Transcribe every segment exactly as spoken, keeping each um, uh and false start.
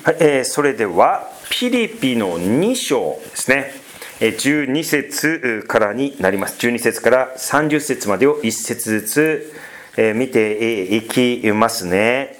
はい、えー、それではピリピのに章ですね、えー、じゅうに節からになります。じゅうに節からさんじゅう節までをいち節ずつ、えー、見ていきますね。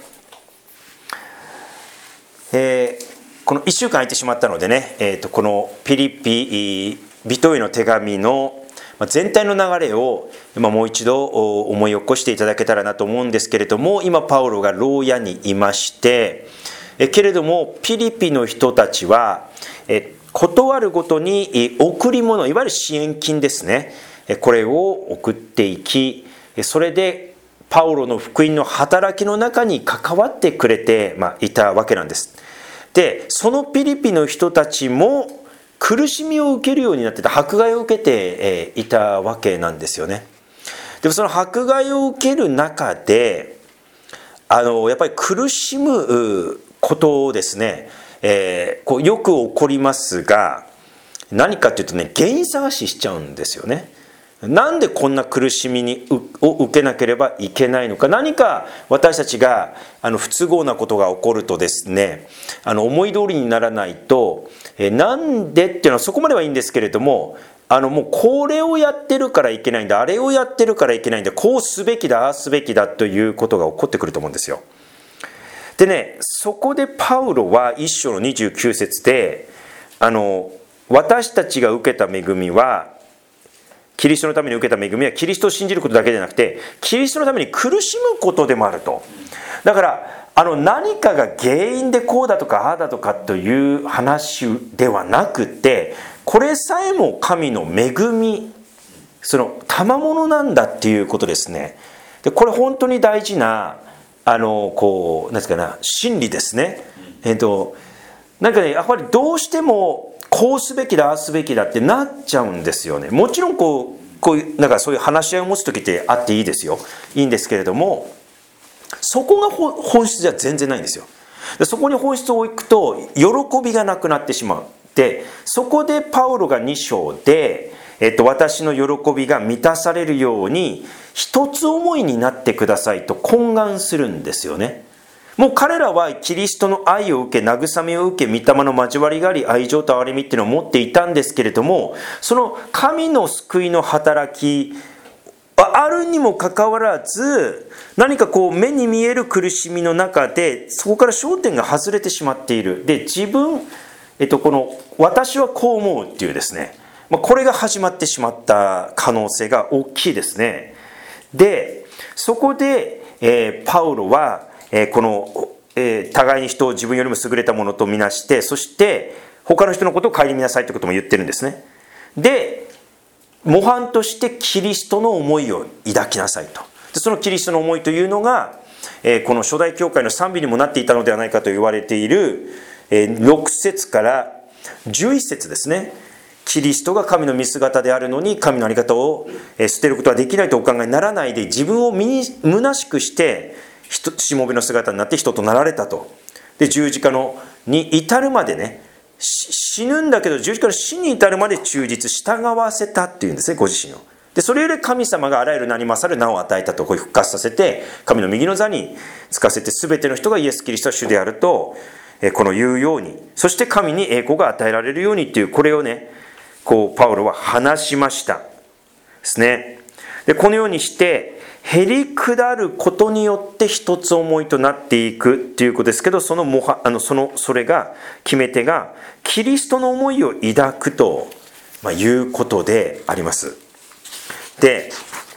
えー、このいっしゅうかん空いてしまったのでね、えー、とこのピリピ人への手紙の全体の流れをもう一度思い起こしていただけたらなと思うんですけれども、今パウロが牢屋にいまして、けれどもピリピの人たちは事あるごとに贈り物、いわゆる支援金ですね、これを送っていき、それでパウロの福音の働きの中に関わってくれていたわけなんです。で、そのピリピの人たちも苦しみを受けるようになってた、迫害を受けていたわけなんですよね。でもその迫害を受ける中で、あのやっぱり苦しむことをですね、えー、こうよく起こりますが、何かというとね、原因探ししちゃうんですよね。なんでこんな苦しみにを受けなければいけないのか。何か私たちがあの不都合なことが起こるとですね、あの思い通りにならないと、えー、なんでっていうのはそこまではいいんですけれども、あのもうこれをやってるからいけないんだ、あれをやってるからいけないんだ、こうすべきだ、ああすべきだということが起こってくると思うんですよ。でね、そこでパウロは一章のにじゅうきゅう節で、あの私たちが受けた恵みは、キリストのために受けた恵みはキリストを信じることだけでなくて、キリストのために苦しむことでもあると。だからあの何かが原因でこうだとかああだとかという話ではなくて、これさえも神の恵み、その賜物なんだっていうことですね。でこれ本当に大事なあのこうなんですかな、真理ですね。えっとなんかね、やっぱりどうしてもこうすべきだああすべきだってなっちゃうんですよね。もちろんこうこういうなんかそういう話し合いを持つ時ってあっていいですよ、いいんですけれども、そこが本質じゃ全然ないんですよ。でそこに本質を置くと喜びがなくなってしまう。でそこでパウロがに章で、えっと、私の喜びが満たされるように一つ思いになってくださいと懇願するんですよね。もう彼らはキリストの愛を受け、慰めを受け、御霊の交わりがあり、愛情と憐れみっていうのを持っていたんですけれども、その神の救いの働きあるにもかかわらず、何かこう目に見える苦しみの中でそこから焦点が外れてしまっている。で自分、えっと、この私はこう思うっていうですね、これが始まってしまった可能性が大きいですね。でそこで、えー、パウロは、えー、この、えー、互いに人を自分よりも優れたものとみなして、そして他の人のことを顧みなさいということも言ってるんですね。で模範としてキリストの思いを抱きなさいと。でそのキリストの思いというのが、えー、この初代教会の賛美にもなっていたのではないかと言われている、えー、ろく節からじゅういち節ですね。キリストが神の見姿であるのに神の在り方を捨てることはできないとお考えにならないで、自分を虚しくしてしもべの姿になって人となられたと。で十字架のに至るまでね、死ぬんだけど十字架の死に至るまで忠実、従わせたっていうんですね、ご自身を。でそれより神様があらゆる名に勝る名を与えたと、こう復活させて神の右の座につかせて、全ての人がイエス・キリストは主であるとこの言うように、そして神に栄光が与えられるようにっていう、これをねこうパウロは話しましたですね。でこのようにしてへり下ることによって一つ思いとなっていくっていうことですけど、そのもはあのそのそれが決め手がキリストの思いを抱くと、まあ、いうことであります。で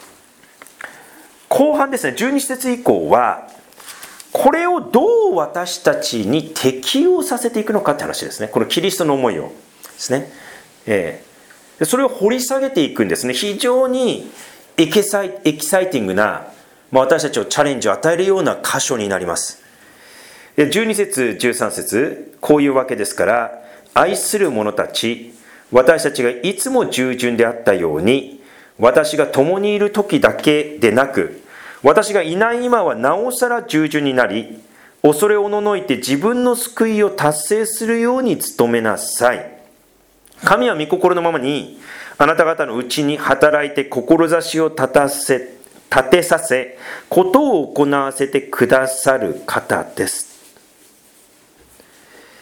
後半ですね、じゅうに節以降はこれをどう私たちに適用させていくのかって話ですね。このキリストの思いをですね、えー、それを掘り下げていくんですね。非常にエキサイ、エキサイティングな、まあ、私たちをチャレンジを与えるような箇所になります。じゅうに節じゅうさん節、こういうわけですから、愛する者たち、私たちがいつも従順であったように、私が共にいる時だけでなく、私がいない今はなおさら従順になり、恐れおののいて自分の救いを達成するように努めなさい。神は御心のままにあなた方のうちに働いて志を立たせ立てさせ、ことを行わせてくださる方です。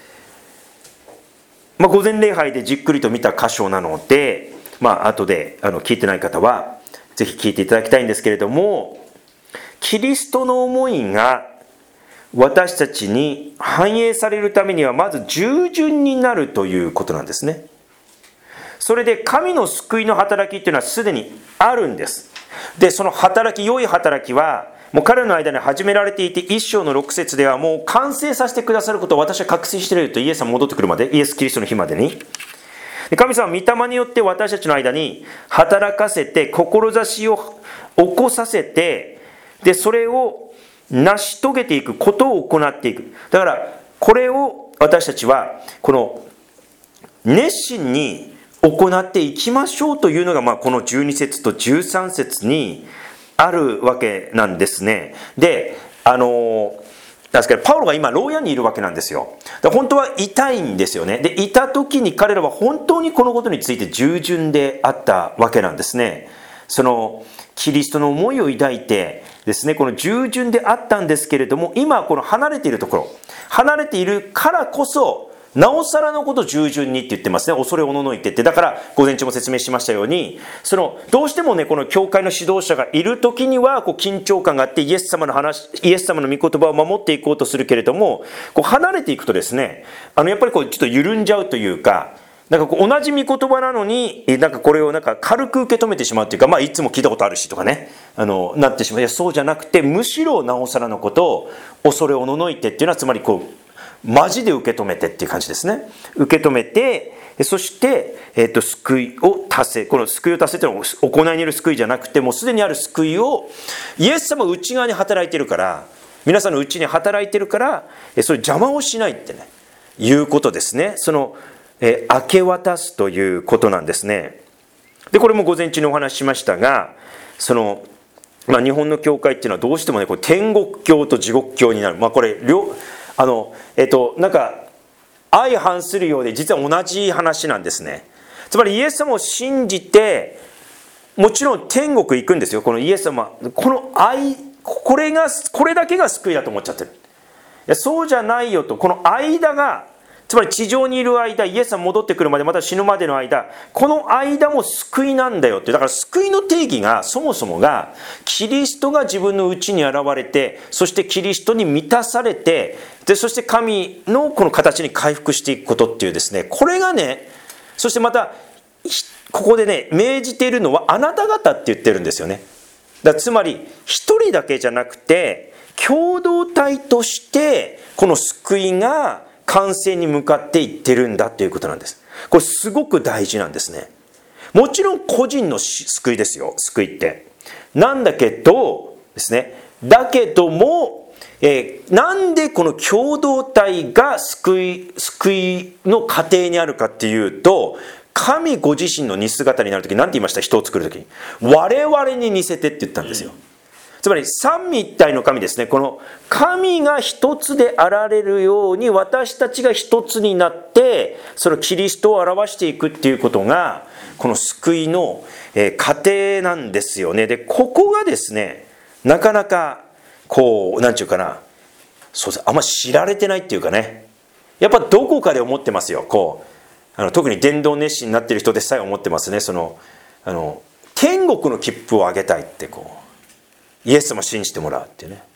まあ、午前礼拝でじっくりと見た箇所なので、まあ後であの聞いてない方はぜひ聞いていただきたいんですけれども、キリストの思いが私たちに反映されるためにはまず従順になるということなんですね。それで神の救いの働きっていうのはすでにあるんです。で、その働き、良い働きはもう彼の間に始められていて、一章の六節ではもう完成させてくださることを私は確信していると、イエス様戻ってくるまで、イエス・キリストの日までに。で、神様は御霊によって私たちの間に働かせて、志を起こさせて、でそれを成し遂げていくことを行っていく。だからこれを私たちはこの熱心に行っていきましょうというのが、まあこのじゅうに節とじゅうさん節にあるわけなんですね。で、あのですけどパウロが今牢屋にいるわけなんですよ。だから本当は痛いんですよね。で、いた時に彼らは本当にこのことについて従順であったわけなんですね。そのキリストの思いを抱いてですね、この従順であったんですけれども、今この離れているところ、離れているからこそなおさらのこと従順にって言ってますね。恐れおののいてって。だから午前中も説明しましたように、そのどうしてもね、この教会の指導者がいる時にはこう緊張感があって、イエス様の話、イエス様の御言葉を守っていこうとするけれども、こう離れていくとですね、あのやっぱりこうちょっと緩んじゃうというか、なんかこう同じ御言葉なのに、なんかこれをなんか軽く受け止めてしまうというか、まあいつも聞いたことあるしとかね、あのなってしまう。いやそうじゃなくて、むしろなおさらのことを恐れおののいてっていうのは、つまりこうマジで受け止めてっていう感じですね。受け止めて、そして、えー、と救いを達成。この救いを達成というのは行いによる救いじゃなくて、もうすでにある救いをイエス様内側に働いているから、皆さんの内に働いているから、それ邪魔をしないってね、いうことですね。そのえー、明け渡すということなんですね。で、これも午前中にお話ししましたが、その、まあ、日本の教会っていうのはどうしてもね、これ天国教と地獄教になる。まあ、これ両あのえっとなんか相反するようで、実は同じ話なんですね。つまりイエス様を信じて、もちろん天国行くんですよ。このイエス様、この愛、これがこれだけが救いだと思っちゃってる。いやそうじゃないよと。この間が、つまり地上にいる間、イエス様戻ってくるまで、また死ぬまでの間、この間も救いなんだよって。だから救いの定義が、そもそもがキリストが自分の内に現れて、そしてキリストに満たされて、でそして神のこの形に回復していくことっていうですね、これがね、そしてまたここでね、命じているのはあなた方って言ってるんですよね。だからつまり一人だけじゃなくて、共同体としてこの救いが完成に向かっていってるんだということなんです。これすごく大事なんですね。もちろん個人の救いですよ、救いって。なんだけどですね、だけども、えー、なんでこの共同体が救い、救いの過程にあるかっていうと、神ご自身の似姿になるとき、何て言いました？人を作るときに我々に似せてって言ったんですよ。つまり三位一体の神ですね。この神が一つであられるように、私たちが一つになってそのキリストを表していくっていうことが、この救いの過程なんですよね。でここがですね、なかなかこうなんていうかな、そうです、あんま知られてないっていうかね、やっぱどこかで思ってますよ。こうあの特に伝道熱心になっている人でさえ思ってますね。そのあの天国の切符をあげたいって、こうイエス様信じてもらうっていうね、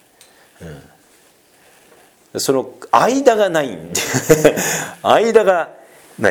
うん、その間がないんで間がない。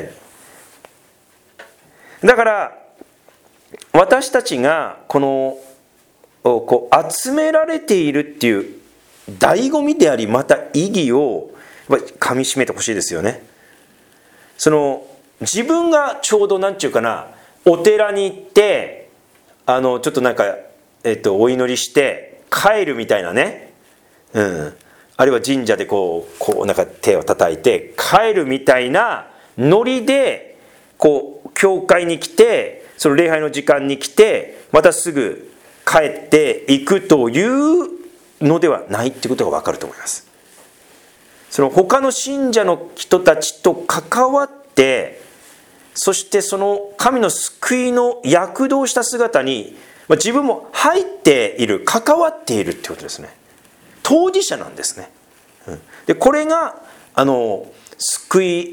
だから私たちがこのこう集められているっていう醍醐味であり、また意義をかみしめてほしいですよね。その自分がちょうどなんていうかな、お寺に行ってあのちょっとなんかえっと、お祈りして帰るみたいなね、うん、あるいは神社でこう、こうなんか手を叩いて帰るみたいなノリでこう教会に来て、その礼拝の時間に来てまたすぐ帰っていくというのではないってことが分かると思います。その他の信者の人たちと関わって、そしてその神の救いの躍動した姿に自分も入っている、関わっているってことですね。当事者なんですね。でこれがあの救い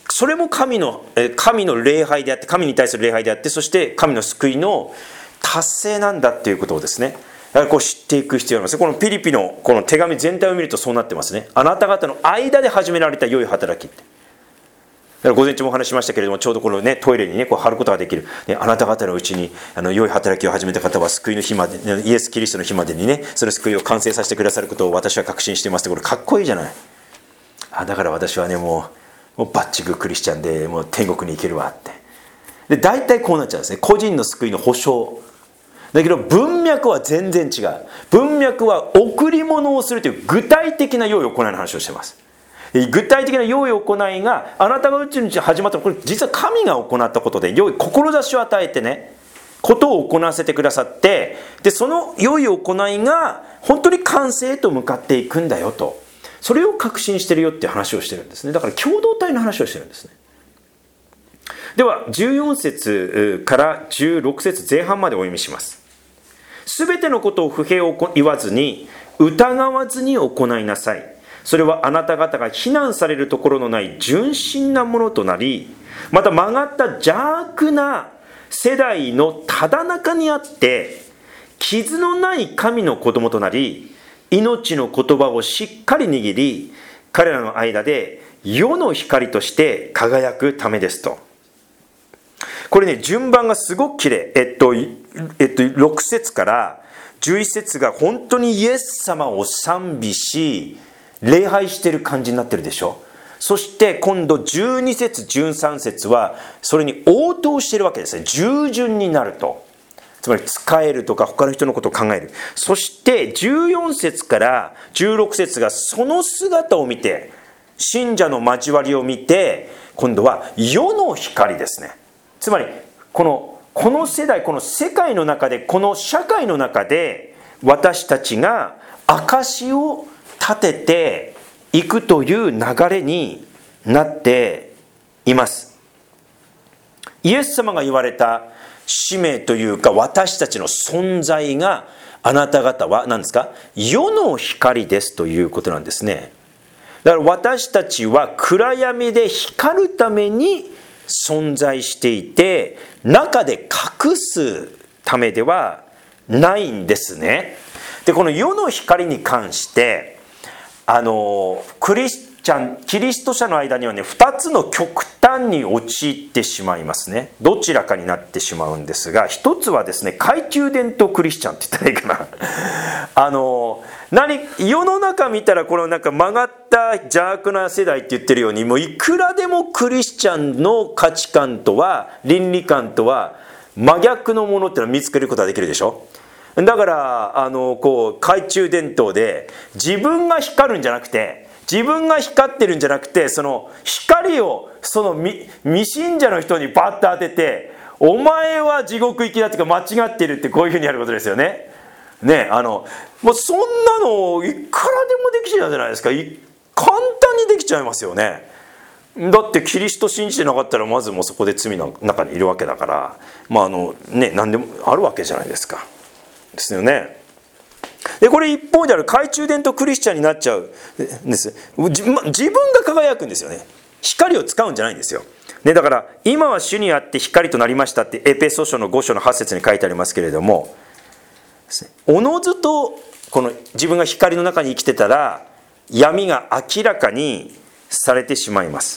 それも神の神の礼拝であって、神に対する礼拝であって、そして神の救いの達成なんだっていうことをですね、やはりこう知っていく必要があります。このピリピのこの手紙全体を見るとそうなってますね。あなた方の間で始められた良い働きって。だから午前中もお話ししましたけれども、ちょうどこのねトイレにねこう貼ることができる、ね、あなた方のうちにあの良い働きを始めた方は救いの日まで、イエス・キリストの日までにねその救いを完成させてくださることを私は確信していますって。これかっこいいじゃない。あ、だから私はねもう、もうバッチグクリスチャンでもう天国に行けるわって。で大体こうなっちゃうんですね。個人の救いの保証だけど、文脈は全然違う。文脈は贈り物をするという具体的な良い行いの話をしています。具体的な良い行いがあなたがうちに始まったの、これ実は神が行ったことで、良い志を与えてねことを行わせてくださって、でその良い行いが本当に完成へと向かっていくんだよと、それを確信してるよっていう話をしてるんですね。だから共同体の話をしてるんですね。ではじゅうよん節からじゅうろく節前半までお読みします。すべてのことを不平を言わずに疑わずに行いなさい。それはあなた方が非難されるところのない純真なものとなり、また曲がった邪悪な世代のただ中にあって傷のない神の子供となり、命の言葉をしっかり握り、彼らの間で世の光として輝くためですと。これね順番がすごくきれい。えっと、えっと、ろく節からじゅういち節が本当にイエス様を賛美し礼拝している感じになってるでしょ。そして今度じゅうに節じゅうさん節はそれに応答しているわけですね。従順になると、つまり使えるとか他の人のことを考える。そしてじゅうよん節からじゅうろく節がその姿を見て、信者の交わりを見て、今度は世の光ですね。つまりこのこの世代、この世界の中で、この社会の中で私たちが証を立てていくという流れになっています。イエス様が言われた使命というか、私たちの存在が、あなた方は何ですか、世の光ですということなんですね。だから私たちは暗闇で光るために存在していて、中で隠すためではないんですね。でこの世の光に関してあのクリスチャンキリスト者の間にはねふたつの極端に陥ってしまいますね。どちらかになってしまうんですが、一つはですね懐中電灯クリスチャンって言ったらいいかなあの何世の中見たらこのなんか曲がった邪悪な世代って言ってるように、もういくらでもクリスチャンの価値観とは倫理観とは真逆のものっていうのを見つけることができるでしょ。だからあのこう懐中電灯で自分が光るんじゃなくて、自分が光ってるんじゃなくて、その光をその 未, 未信者の人にバッと当てて、お前は地獄行きだっていうか間違ってるって、こういうふうにやることですよね。ね、あのもうそんなのいくらでもできちゃうじゃないですか。簡単にできちゃいますよね。だってキリスト信じてなかったらまずもうそこで罪の中にいるわけだから、まああのね何でもあるわけじゃないですか。ですよね。でこれ一方である懐中電灯クリスチャンになっちゃうんです。自分が輝くんですよね。光を使うんじゃないんですよ。ね、だから今は主にあって光となりましたってエペソ書のご章のはち節に書いてありますけれども、おのずとこの自分が光の中に生きてたら闇が明らかにされてしまいます。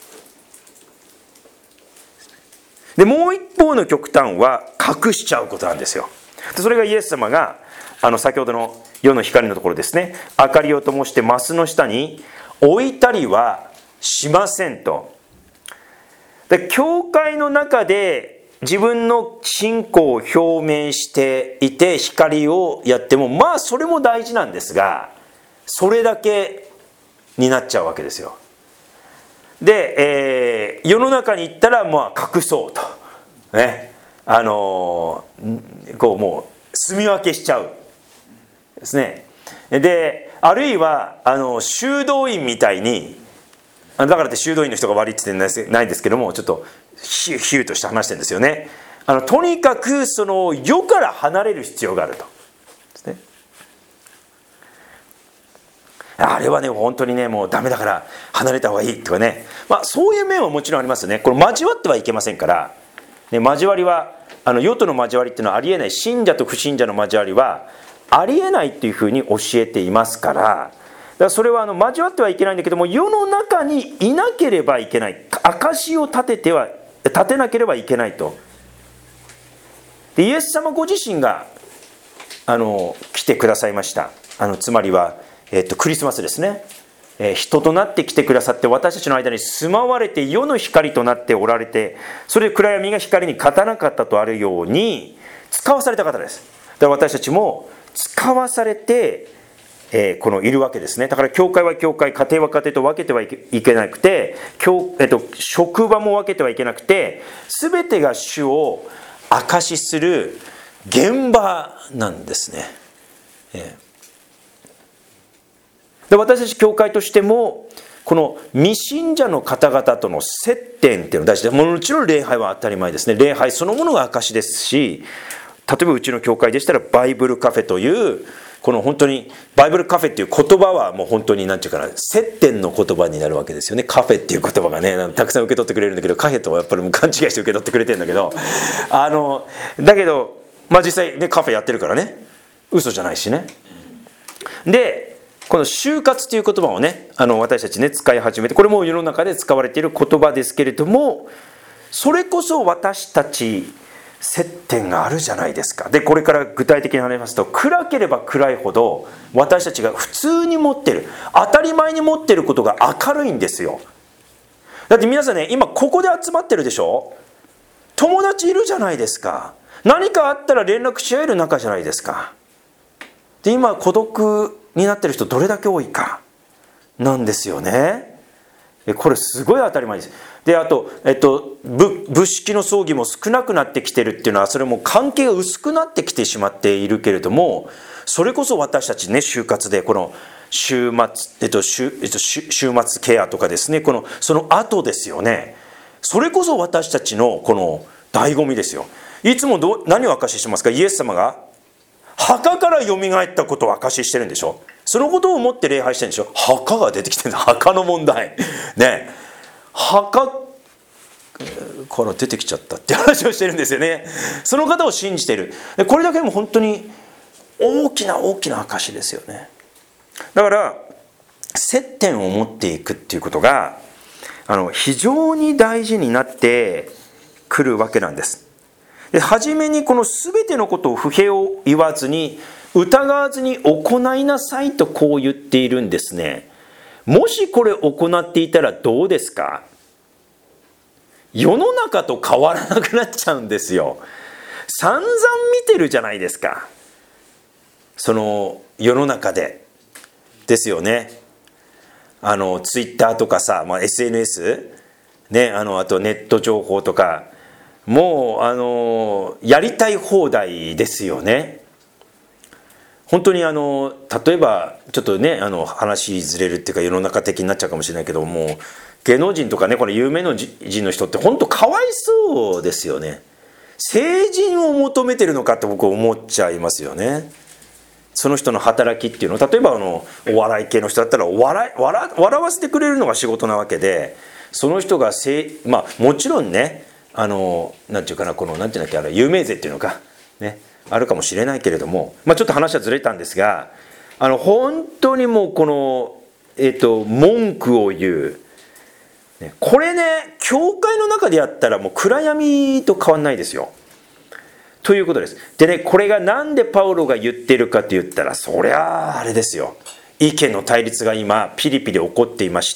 でもう一方の極端は隠しちゃうことなんですよ。それがイエス様があの先ほどの世の光のところですね、明かりを灯してマスの下に置いたりはしませんと。で教会の中で自分の信仰を表明していて光をやっても、まあそれも大事なんですが、それだけになっちゃうわけですよ。で、えー、世の中に行ったらまあ隠そうとね、あのー、こうもう住み分けしちゃうですね。であるいはあの修道院みたいに、だからって修道院の人が悪いって言ってないですけども、ちょっとヒューヒューとして話してるんですよね。あのとにかくその世から離れる必要があるとですね。 あれはね本当にねもうダメだから離れた方がいいとかね、まあ、そういう面はもちろんありますね。これ交わってはいけませんから、ね、交わりはあの世との交わりっていうのはありえない、信者と不信者の交わりはありえないっていうふうに教えていますから、だからそれはあの交わってはいけないんだけども、世の中にいなければいけない、証を立てては立てなければいけないと。でイエス様ご自身があの来てくださいました。あのつまりは、えっと、クリスマスですね、えー、人となって来てくださって、私たちの間に住まわれて世の光となっておられて、それで暗闇が光に勝たなかったとあるように使わされた方です。だから私たちも使わされて、えー、このいるわけですね。だから教会は教会、家庭は家庭と分けてはい け, いけなくて、教、えっと、職場も分けてはいけなくて、全てが主を証しする現場なんですね。えー、で私たち教会としてもこの未信者の方々との接点っていうのが大事で、もちろん礼拝は当たり前ですね。礼拝そのものが証ですし、例えばうちの教会でしたらバイブルカフェというこの本当にバイブルカフェっていう言葉はもう本当に何て言うかな、接点の言葉になるわけですよね。カフェっていう言葉がねたくさん受け取ってくれるんだけど、カフェとはやっぱりもう勘違いして受け取ってくれてるんだけど、あのだけどまあ実際ねカフェやってるからね嘘じゃないしね。でこの就活という言葉をねあの私たちね使い始めて、これも世の中で使われている言葉ですけれども、それこそ私たち接点があるじゃないですか。でこれから具体的に話しますと、暗ければ暗いほど私たちが普通に持ってる、当たり前に持ってることが明るいんですよ。だって皆さんね今ここで集まってるでしょ。友達いるじゃないですか。何かあったら連絡し合える仲じゃないですか。で今孤独になってる人どれだけ多いかなんですよね。これすごい当たり前です。であと、えっと、仏式の葬儀も少なくなってきてるっていうのは、それも関係が薄くなってきてしまっているけれども、それこそ私たちね就活でこの週末、えっと週えっと、週末ケアとかですね、このその後ですよね。それこそ私たちのこの醍醐味ですよ。いつもど何を証ししてますか。イエス様が墓からよみがえったことを証ししてるんでしょ。そのことを思って礼拝してるんでしょ。墓が出てきてるんだ。墓の問題ね、墓から出てきちゃったって話をしてるんですよね。その方を信じている。これだけでも本当に大きな大きな証ですよね。だから接点を持っていくっていうことがあの非常に大事になってくるわけなんです。で初めにこの全てのことを不平を言わずに疑わずに行いなさいとこう言っているんですね。もしこれ行っていたらどうですか。世の中と変わらなくなっちゃうんですよ。散々見てるじゃないですか、その世の中でですよね。あのツイッターとかさ、まあ、エスエヌエス、ね、あのあとネット情報とかもうあのやりたい放題ですよね。本当にあの例えばちょっとねあの話ずれるっていうか世の中的になっちゃうかもしれないけども、芸能人とかねこれ有名の人の人って本当かわいそうですよね。成人を求めてるのかって僕思っちゃいますよね。その人の働きっていうのを例えばあのお笑い系の人だったら笑い 笑, 笑わせてくれるのが仕事なわけで、その人がせまあもちろんねあのなんていうかなこのなんていうんだっけあの有名税っていうのかねあるかもしれないけれども、まあ、ちょっと話はずれたんですが、あの本当にもうこの、えっと、文句を言う、ね、これね教会の中でやったらもう暗闇と変わんないですよということです。でねこれがなんでパウロが言ってるかと言ったら、そりゃああれですよ、意見の対立が今ピリピリ起こっていまして、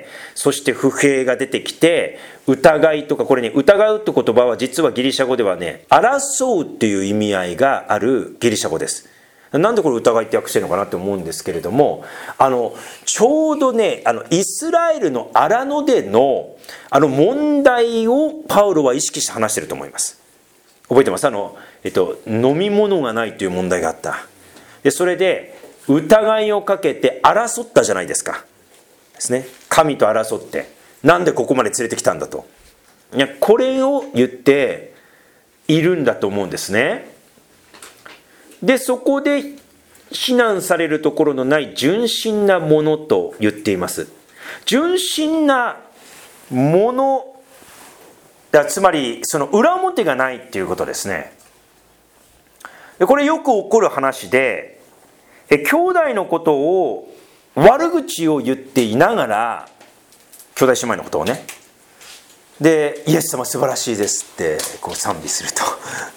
そして不平が出てきて疑いとか、これね疑うって言葉は実はギリシャ語ではね争うっていう意味合いがあるギリシャ語です。なんでこれ疑いって訳してるのかなって思うんですけれども、あのちょうどねあのイスラエルの荒野でのあの問題をパウロは意識して話してると思います。覚えてます？あの、えっと、飲み物がないという問題があった。でそれで疑いをかけて争ったじゃないですかですね。神と争って、なんでここまで連れてきたんだと、いやこれを言っているんだと思うんですね。でそこで非難されるところのない純真なものと言っています。純真なものだ、つまりその裏表がないっていうことですね。でこれよく起こる話で、え兄弟のことを悪口を言っていながら、兄弟姉妹のことをね、でイエス様素晴らしいですってこう賛美すると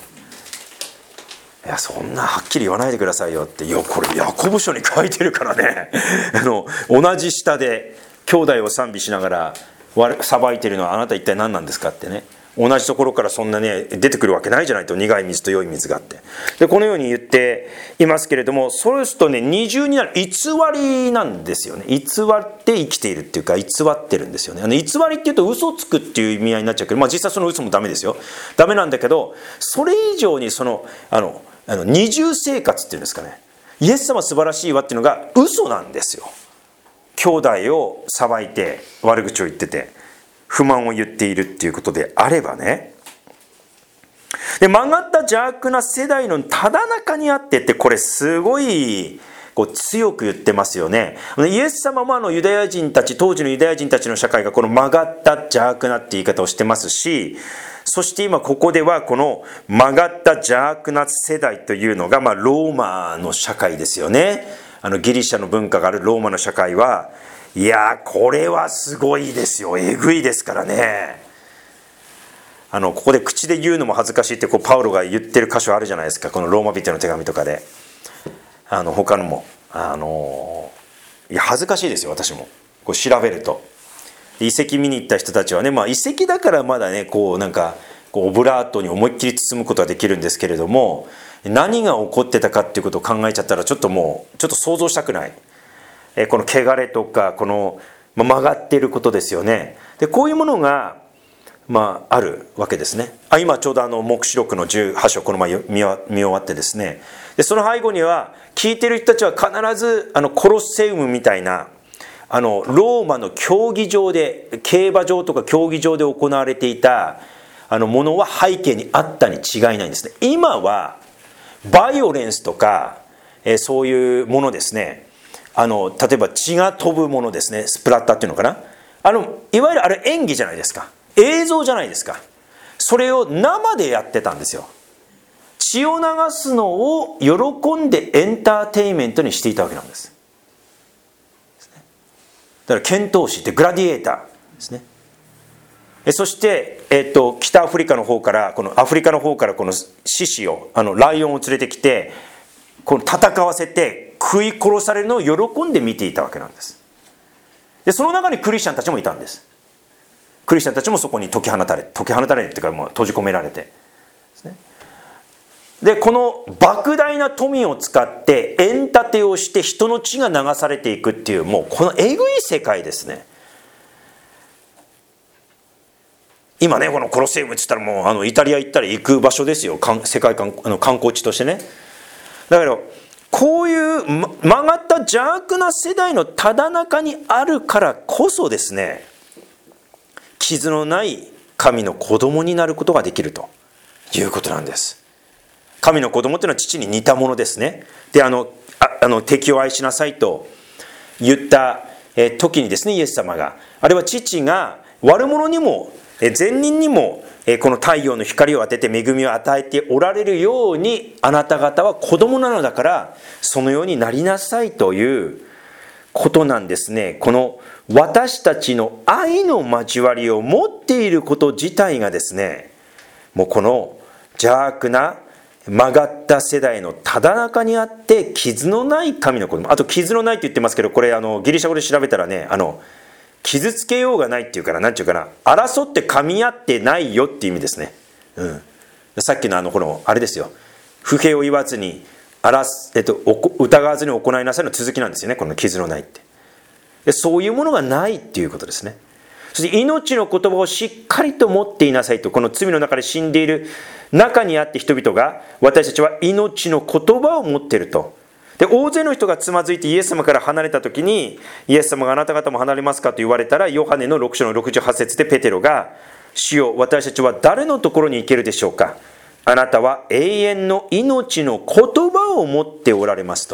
いやそんなはっきり言わないでくださいよって、いやこれヤコブ書に書いてるからねあの同じ下で兄弟を賛美しながら裁いてるのはあなた一体何なんですかってね、同じところからそんなね出てくるわけないじゃないと、苦い水と良い水があって、でこのように言っていますけれども、そうするとね二重になる、偽りなんですよね。偽って生きているっていうか、偽ってるんですよね。あの偽りっていうと嘘つくっていう意味合いになっちゃうけど、まあ実際その嘘もダメですよ、ダメなんだけど、それ以上にそのあのあの二重生活っていうんですかね、イエス様素晴らしいわっていうのが嘘なんですよ。兄弟を裁いて悪口を言ってて不満を言っているっていうことであればね。で曲がった邪悪な世代のただ中にあってって、これすごいこう強く言ってますよね。イエス様もあのユダヤ人たち、当時のユダヤ人たちの社会がこの曲がった邪悪なって言い方をしてますし、そして今ここではこの曲がった邪悪な世代というのがまあローマの社会ですよね。あのギリシャの文化があるローマの社会は、いやこれはすごいですよ、えぐいですからね。あのここで口で言うのも恥ずかしいってこうパウロが言ってる箇所あるじゃないですか、このローマ人の手紙とかで。あの他のもあのいや恥ずかしいですよ、私もこう調べると。遺跡見に行った人たちはね、まあ、遺跡だからまだねこうなんかこうオブラートに思いっきり包むことはできるんですけれども、何が起こってたかっていうことを考えちゃったらちょっともうちょっと想像したくない。えこの汚れとかこの曲がっていることですよね。でこういうものが、まあ、あるわけですね。あ今ちょうどあの黙示録のじゅうはち章この前見終わってですね、でその背後には聞いてる人たちは必ずあのコロッセウムみたいなあのローマの競技場で、競馬場とか競技場で行われていたあのものは背景にあったに違いないんですね。今はバイオレンスとか、えー、そういうものですね。あの例えば血が飛ぶものですね、スプラッターっていうのかな、あのいわゆるあれ演技じゃないですか、映像じゃないですか。それを生でやってたんですよ。血を流すのを喜んでエンターテインメントにしていたわけなんです。だから剣闘士ってグラディエーターですね。そして、えっと、北アフリカの方からこのアフリカの方からこの獅子をあのライオンを連れてきてこの戦わせて食い殺されるのを喜んで見ていたわけなんです。でその中にクリスチャンたちもいたんです。クリスチャンたちもそこに解き放たれ解き放たれるっていうかもう閉じ込められてですね。でこの莫大な富を使ってエンタテをして人の血が流されていくっていう、もうこのえぐい世界ですね。今ねこのコロッセウムって言ったらもうあのイタリア行ったら行く場所ですよ、世界観あの観光地としてね。だけどこういう曲がった邪悪な世代のただ中にあるからこそですね、傷のない神の子供になることができるということなんです。神の子供というのは父に似たものですね。であのああの敵を愛しなさいと言った時にですね、イエス様があれは父が悪者にも善人にもこの太陽の光を当てて恵みを与えておられるように、あなた方は子供なのだからそのようになりなさいということなんですね。この私たちの愛の交わりを持っていること自体がですね、もうこの邪悪な曲がった世代のただ中にあって傷のない神の子供。あと傷のないって言ってますけど、これあのギリシャ語で調べたらね、あの傷つけようがないっていうから、なんていうかな、争って噛み合ってないよっていう意味ですね。うん、さっきのあのこのあれですよ、不平を言わずにあらす、えっと、疑わずに行いなさいの続きなんですよね、この傷のないって。でそういうものがないっていうことですね。そして命の言葉をしっかりと持っていなさいと、この罪の中で死んでいる中にあって人々が、私たちは命の言葉を持っていると。で大勢の人がつまずいてイエス様から離れた時に、イエス様があなた方も離れますかと言われたら、ヨハネのろく章のろくじゅうはち節でペテロが、主よ私たちは誰のところに行けるでしょうか。あなたは永遠の命の言葉を持っておられますと。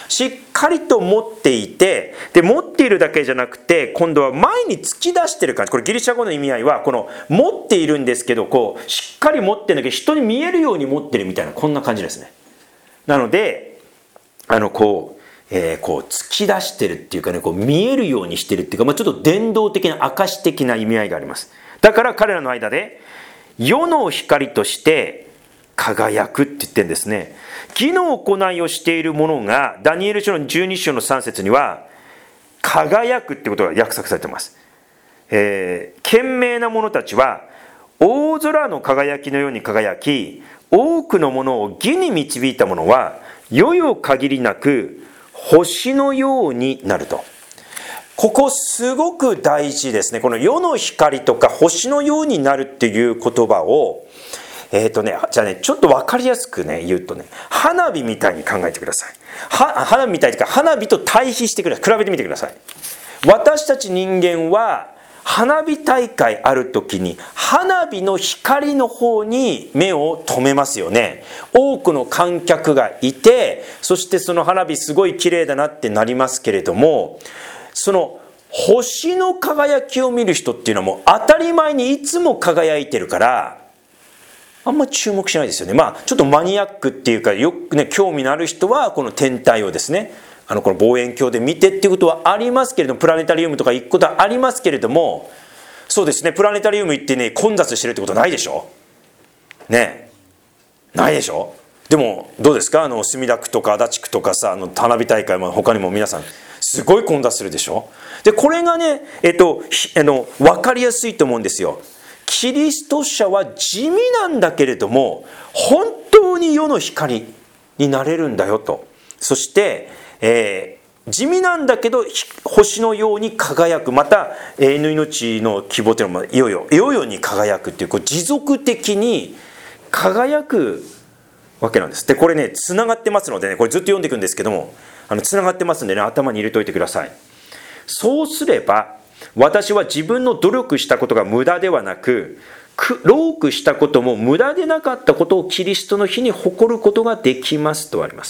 しっかりと持っていて、で持っているだけじゃなくて今度は前に突き出してる感じ。これギリシャ語の意味合いはこの持っているんですけど、こうしっかり持ってるんだけど人に見えるように持ってるみたいな、こんな感じですね。なのであのこう、えー、こう突き出してるっていうかね、こう見えるようにしてるっていうか、まあ、ちょっと伝道的な証的な意味合いがあります。だから彼らの間で世の光として輝くって言ってるんですね。義の行いをしている者がダニエル書のじゅうに章のさん節には輝くってことが約束されています。えー、賢明な者たちは大空の輝きのように輝き、多くのものを義に導いた者は世々限りなく星のようになると。ここすごく大事ですね。この世の光とか星のようになるっていう言葉を、えっとね、じゃあね、ちょっと分かりやすくね、言うとね、花火みたいに考えてください。は花火みたいというか、花火と対比してください。比べてみてください。私たち人間は、花火大会ある時に、花火の光の方に目を留めますよね。多くの観客がいて、そしてその花火すごい綺麗だなってなりますけれども、その星の輝きを見る人っていうのはもう当たり前にいつも輝いてるから、あんま注目しないですよね。まあちょっとマニアックっていうか、よくね興味のある人はこの天体をですね、あのこの望遠鏡で見てっていうことはありますけれども、プラネタリウムとか行くことはありますけれども、そうですね、プラネタリウム行ってね混雑してるってことないでしょねえ、ないでしょ。でもどうですか、あの墨田区とか足立区とかさ、あの花火大会も他にも皆さんすごい混雑するでしょ。でこれがね、えっとあの分かりやすいと思うんですよ。キリスト者は地味なんだけれども本当に世の光になれるんだよと。そして、えー、地味なんだけど星のように輝く、また永遠の命の希望というのもいよいよいよいよに輝くっていう、こう持続的に輝くわけなんです。でこれねつながってますのでね、これずっと読んでいくんですけども、あのつながってますんでね、頭に入れておいてください。そうすれば私は自分の努力したことが無駄ではなく、労苦したことも無駄でなかったことをキリストの日に誇ることができますとあります。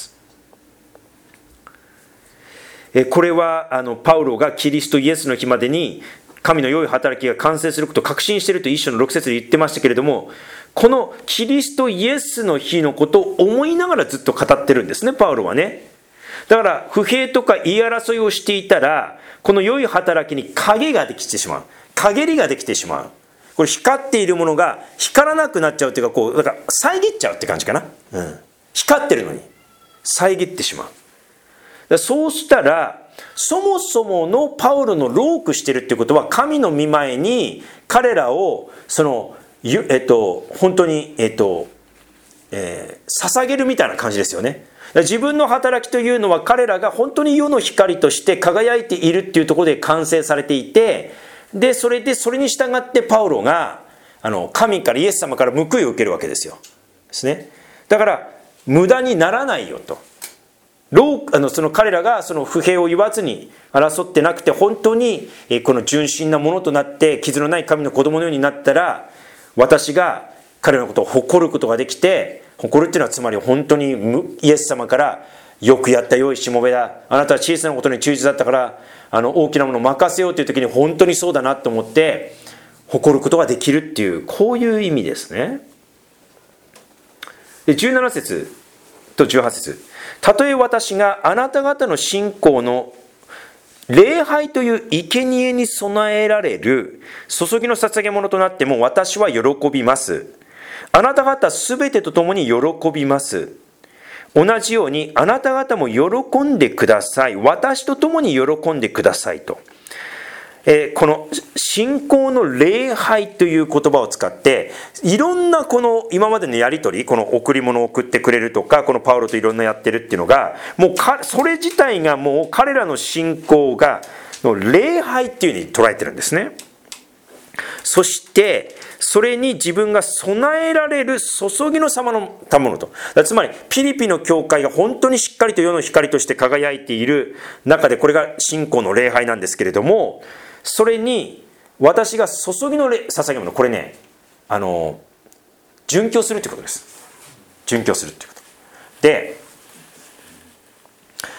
これはあのパウロがキリストイエスの日までに神の良い働きが完成することを確信していると一章のろく節で言ってましたけれども、このキリストイエスの日のことを思いながらずっと語ってるんですね、パウロはね。だから不平とか言い争いをしていたら、この良い働きに影ができてしまう、陰りができてしまう。これ光っているものが光らなくなっちゃうというか、こうだから遮っちゃうって感じかな、うん、光ってるのに遮ってしまう。だそうしたらそもそものパウロの労苦してるってことは、神の御前に彼らをその、えっと、本当に、えっとえー、捧げるみたいな感じですよね。自分の働きというのは彼らが本当に世の光として輝いているっていうところで完成されていて、でそれでそれに従ってパウロがあの神からイエス様から報いを受けるわけですよ。ですね。だから無駄にならないよと。あのその彼らがその不平を言わずに争ってなくて、本当にこの純真なものとなって傷のない神の子供のようになったら、私が彼らのことを誇ることができて、誇るっていうのはつまり本当にイエス様からよくやった良いしもべだ、あなたは小さなことに忠実だったからあの大きなものを任せようという時に本当にそうだなと思って誇ることができるっていう、こういう意味ですね。でじゅうなな節とじゅうはち節、たとえ私があなた方の信仰の礼拝という生贄に備えられる注ぎの捧げ物となっても私は喜びます。あなた方すべてと共に喜びます。同じようにあなた方も喜んでください。私と共に喜んでくださいと。えー、この信仰の礼拝という言葉を使っていろんなこの今までのやり取り、この贈り物を送ってくれるとか、このパウロといろんなやってるっていうのがもうかそれ自体がもう彼らの信仰がの礼拝っていうふうに捉えてるんですね。そしてそれに自分が備えられる注ぎの様のたものと、つまりピリピの教会が本当にしっかりと世の光として輝いている中で、これが信仰の礼拝なんですけれども、それに私が注ぎの捧げ物、これね、あの殉教するということです。殉教するということで、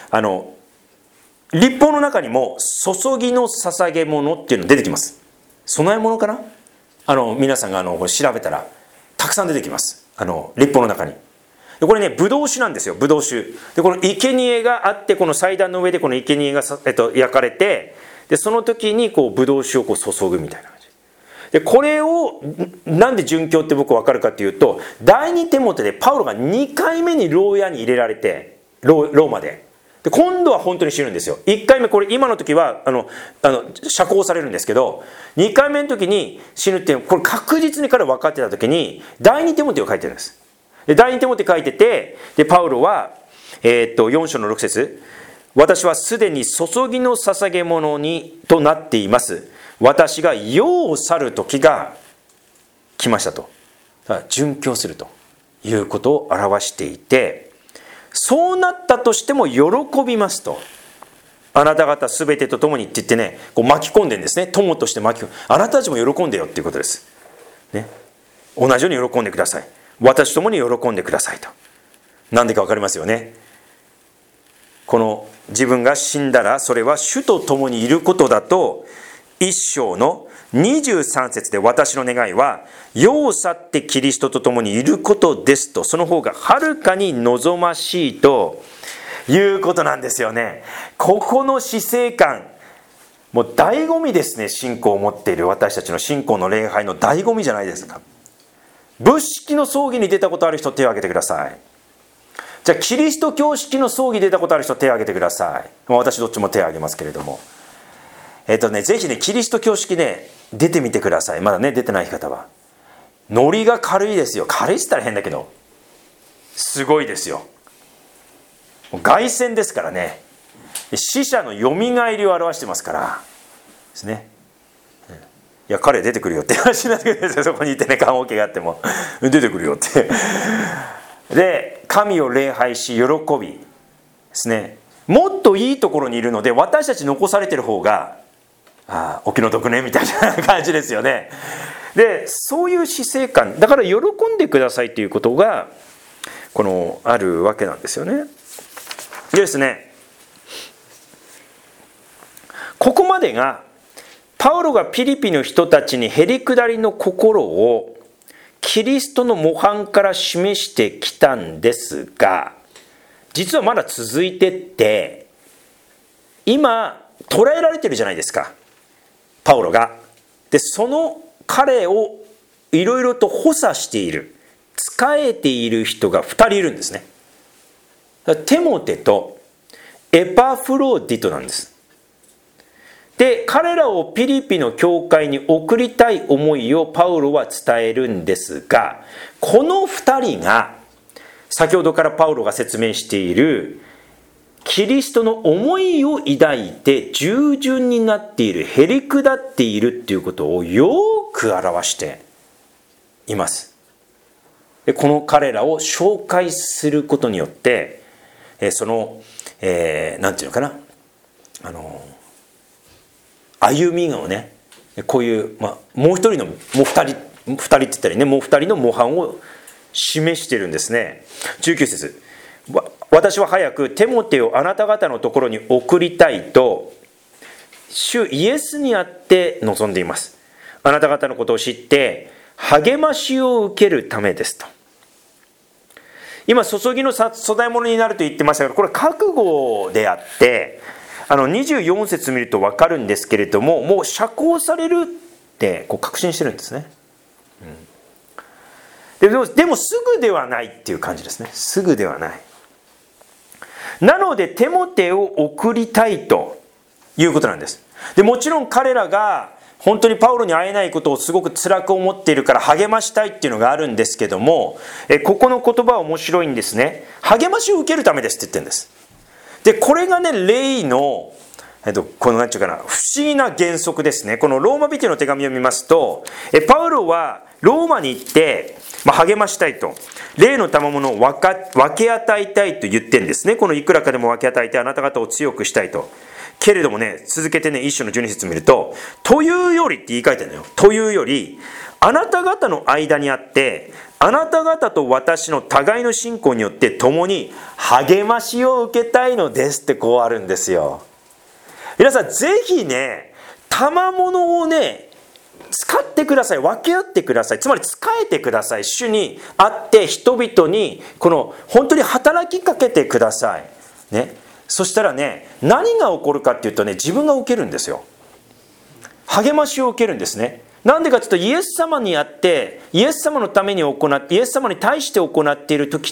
あの律法の中にも注ぎの捧げ物っていうの出てきます。供え物かな、あの皆さんがあの調べたらたくさん出てきます、あの律法の中に。でこれね、ブドウ酒なんですよ、ブドウ酒で。この生贄があって、この祭壇の上でこの生贄が、えっと、焼かれて、でその時にこうブドウ酒をこう注ぐみたいな感じで、これをなんで殉教って僕分かるかっていうと、第二テモテでパウロがにかいめに牢屋に入れられて、ローローマでで今度は本当に死ぬんですよ。いっかいめ、これ今の時はあのあの釈放されるんですけど、にかいめの時に死ぬっていう、これ確実に彼は分かってた時に第二テモテを書いてるんです。で第二テモテ書いてて、でパウロは、えー、っとよん章のろく節、私はすでに注ぎの捧げ物にとなっています。私が世を去る時が来ましたと。だから殉教するということを表していて、そうなったとしても喜びますと。あなた方すべてと共にって言ってね、こう巻き込んでるんですね。友として巻き込んで、あなたたちも喜んでよっていうことです、ね、同じように喜んでください。私ともに喜んでくださいと。なんでか分かりますよね。この自分が死んだらそれは主と共にいることだと、一章のにじゅうさん節で、私の願いは世を去ってキリストと共にいることですと、その方がはるかに望ましいということなんですよね。ここの死生観、もう醍醐味ですね。信仰を持っている私たちの信仰の礼拝の醍醐味じゃないですか。仏式の葬儀に出たことある人手を挙げてください。じゃあキリスト教式の葬儀に出たことある人手を挙げてください。私どっちも手を挙げますけれども、えっとね、ぜひね、キリスト教式ね、出てみてください。まだね、出てない方は。ノリが軽いですよ。軽いって言ったら変だけど、すごいですよ。凱旋ですからね。死者のよみがえりを表してますからですね。いや、彼出てくるよって話になってくるんですよ。そこにいてね、棺桶があっても出てくるよってで、神を礼拝し喜びですね。もっといいところにいるので、私たち残されてる方が、ああお気の毒ねみたいな感じですよね。でそういう死生観だから、喜んでくださいということがこのあるわけなんですよね。でですね、ここまでがパウロがピリピの人たちにへりくだりの心をキリストの模範から示してきたんですが、実はまだ続いてって、今捕らえられてるじゃないですか、パウロが。でその彼をいろいろと補佐している、仕えている人がふたりいるんですね。テモテとエパフロディトなんです。で彼らをピリピの教会に送りたい思いをパウロは伝えるんですが、このふたりが先ほどからパウロが説明しているキリストの思いを抱いて従順になっている、へりくだっているっていうことをよく表しています。でこの彼らを紹介することによって、その、えー、なんていうのかな、あの歩みをね、こういう、まあ、もう一人のもう二人二人って言ったりね、もう二人の模範を示してるんですね。じゅうきゅう節、私は早くテモテをあなた方のところに送りたいと主イエスにあって望んでいます。あなた方のことを知って励ましを受けるためですと。今注ぎの供え物になると言ってましたが、これ覚悟であって、あのにじゅうよん節見ると分かるんですけれども、もう釈放されるってこう確信してるんですね。うん、でも、でもすぐではないっていう感じですね。すぐではない。なのでテモテを送りたいということなんです。でもちろん彼らが本当にパウロに会えないことをすごく辛く思っているから励ましたいっていうのがあるんですけども、えここの言葉は面白いんですね。励ましを受けるためですって言ってるんです。でこれがね、霊の、えっと、この何て言うかな、不思議な原則ですね。このローマ人の手紙を見ますと、えパウロはローマに行って、まあ、励ましたいと、霊の賜物を分か分け与えたいと言ってるんですね。このいくらかでも分け与えてあなた方を強くしたいと。 けれどもね、続けてね、一章のじゅうに節見ると、というよりって言い換えてるのよ。というより、あなた方の間にあって、あなた方と私の互いの信仰によって共に励ましを受けたいのですってこうあるんですよ。皆さんぜひね、賜物をね、使ってください。分け合ってください。つまり使えてください。主にあって人々にこの本当に働きかけてください。ね。そしたらね、何が起こるかっていうとね、自分が受けるんですよ。励ましを受けるんですね。なんでかというと、イエス様にあってイエス様のために行ってイエス様に対して行っている時って、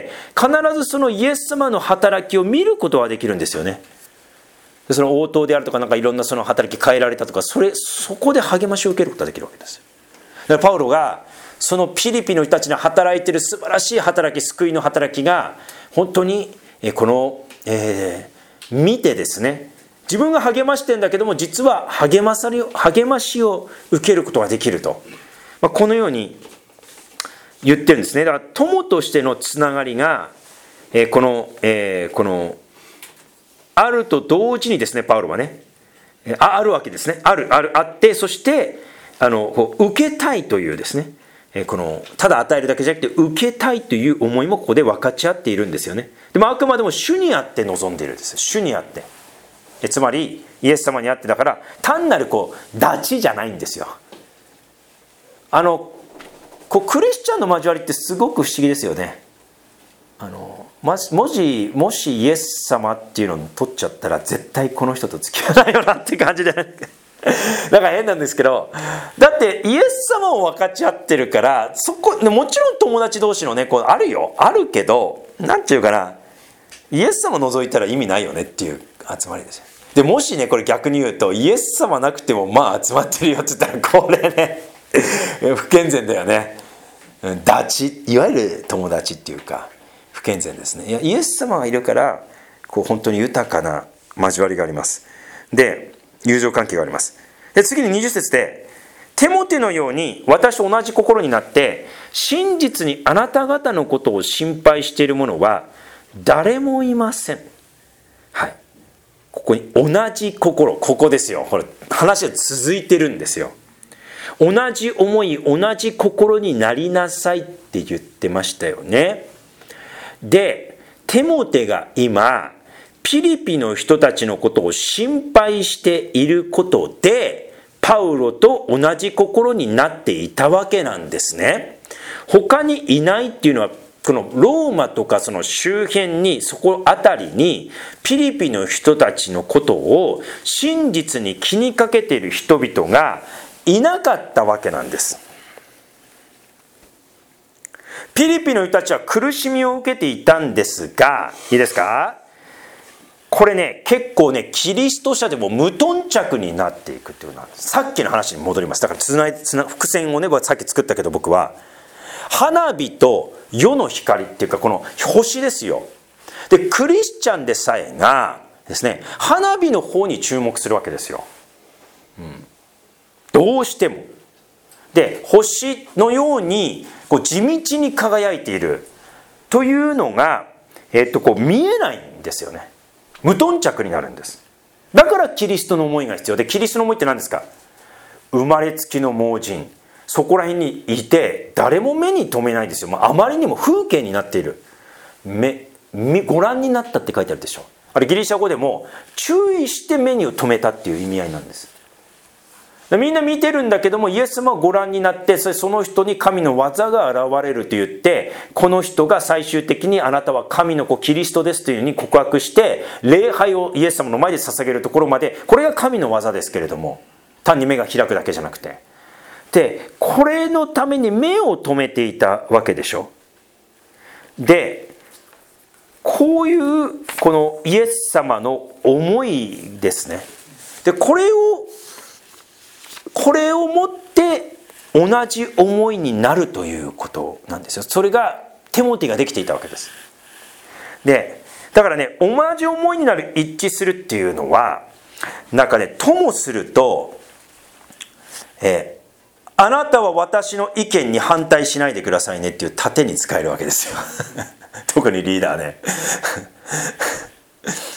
必ずそのイエス様の働きを見ることができるんですよね。その応答であるとか、なんかいろんなその働き変えられたとか、それそこで励ましを受けることができるわけですよ。だからパウロがそのピリピの人たちに働いている素晴らしい働き、救いの働きが本当にこの、えー、見てですね、自分が励ましてるんだけども、実は励まされ励ましを受けることができると、まあ、このように言ってるんですね。だから友としてのつながりが、えー、この、えー、このあると同時にですね、パウロはね、あ, あるわけですね。ある、ある、あって、そして、あの、こう受けたいというですね、この、ただ与えるだけじゃなくて、受けたいという思いもここで分かち合っているんですよね。でもあくまでも主にあって望んでいるんですよ。主にあって。えつまり、イエス様にあってだから、単なるこう、ダチじゃないんですよ。あの、こうクリスチャンの交わりってすごく不思議ですよね。あのもし、もしイエス様っていうのを取っちゃったら絶対この人と付き合わないよなって感じでだから変なんですけど、だってイエス様を分かち合ってるから、そこもちろん友達同士のね、こうあるよ、あるけど、なんていうかな、イエス様除いたら意味ないよねっていう集まりですよ。でもしね、これ逆に言うと、イエス様なくてもまあ集まってるよって言ったら、これね不健全だよね。ダチ、いわゆる友達っていうか不健全ですね。いや、イエス様がいるからこう本当に豊かな交わりがあります。で、友情関係があります。で、次ににじゅう節で、テモテのように私と同じ心になって真実にあなた方のことを心配している者は誰もいません。はい、ここに同じ心、ここですよ。これ話が続いてるんですよ。同じ思い、同じ心になりなさいって言ってましたよね。で、テモテが今ピリピの人たちのことを心配していることで、パウロと同じ心になっていたわけなんですね。他にいないっていうのは、このローマとかその周辺に、そこあたりにピリピの人たちのことを真実に気にかけている人々がいなかったわけなんです。ピリピの人たちは苦しみを受けていたんですが、いいですか？これね、結構ね、キリスト者でも無頓着になっていくっていうのは、さっきの話に戻ります。だからつないつな伏線をね、さっき作ったけど、僕は花火と世の光っていうか、この星ですよ。で、クリスチャンでさえがですね、花火の方に注目するわけですよ。うん、どうしても。で、星のようにこう地道に輝いているというのが、えっと、こう見えないんですよね。無頓着になるんです。だからキリストの思いが必要で、キリストの思いって何ですか？生まれつきの盲人、そこら辺にいて誰も目に留めないですよ。あまりにも風景になっている。目ご覧になったって書いてあるでしょ。あれギリシャ語でも注意して目に留めたっていう意味合いなんです。みんな見てるんだけども、イエス様はご覧になって、その人に神の技が現れると言って、この人が最終的にあなたは神の子キリストですというふうに告白して、礼拝をイエス様の前で捧げるところまで、これが神の技ですけれども、単に目が開くだけじゃなくて、でこれのために目を留めていたわけでしょ。で、こういうこのイエス様の思いですね。でこれをこれをもって同じ思いになるということなんですよ。それがテモテができていたわけです。で、だからね、同じ思いになる、一致するっていうのは、なんかね、ともすると、えー、あなたは私の意見に反対しないでくださいねっていう盾に使えるわけですよ。特にリーダーね。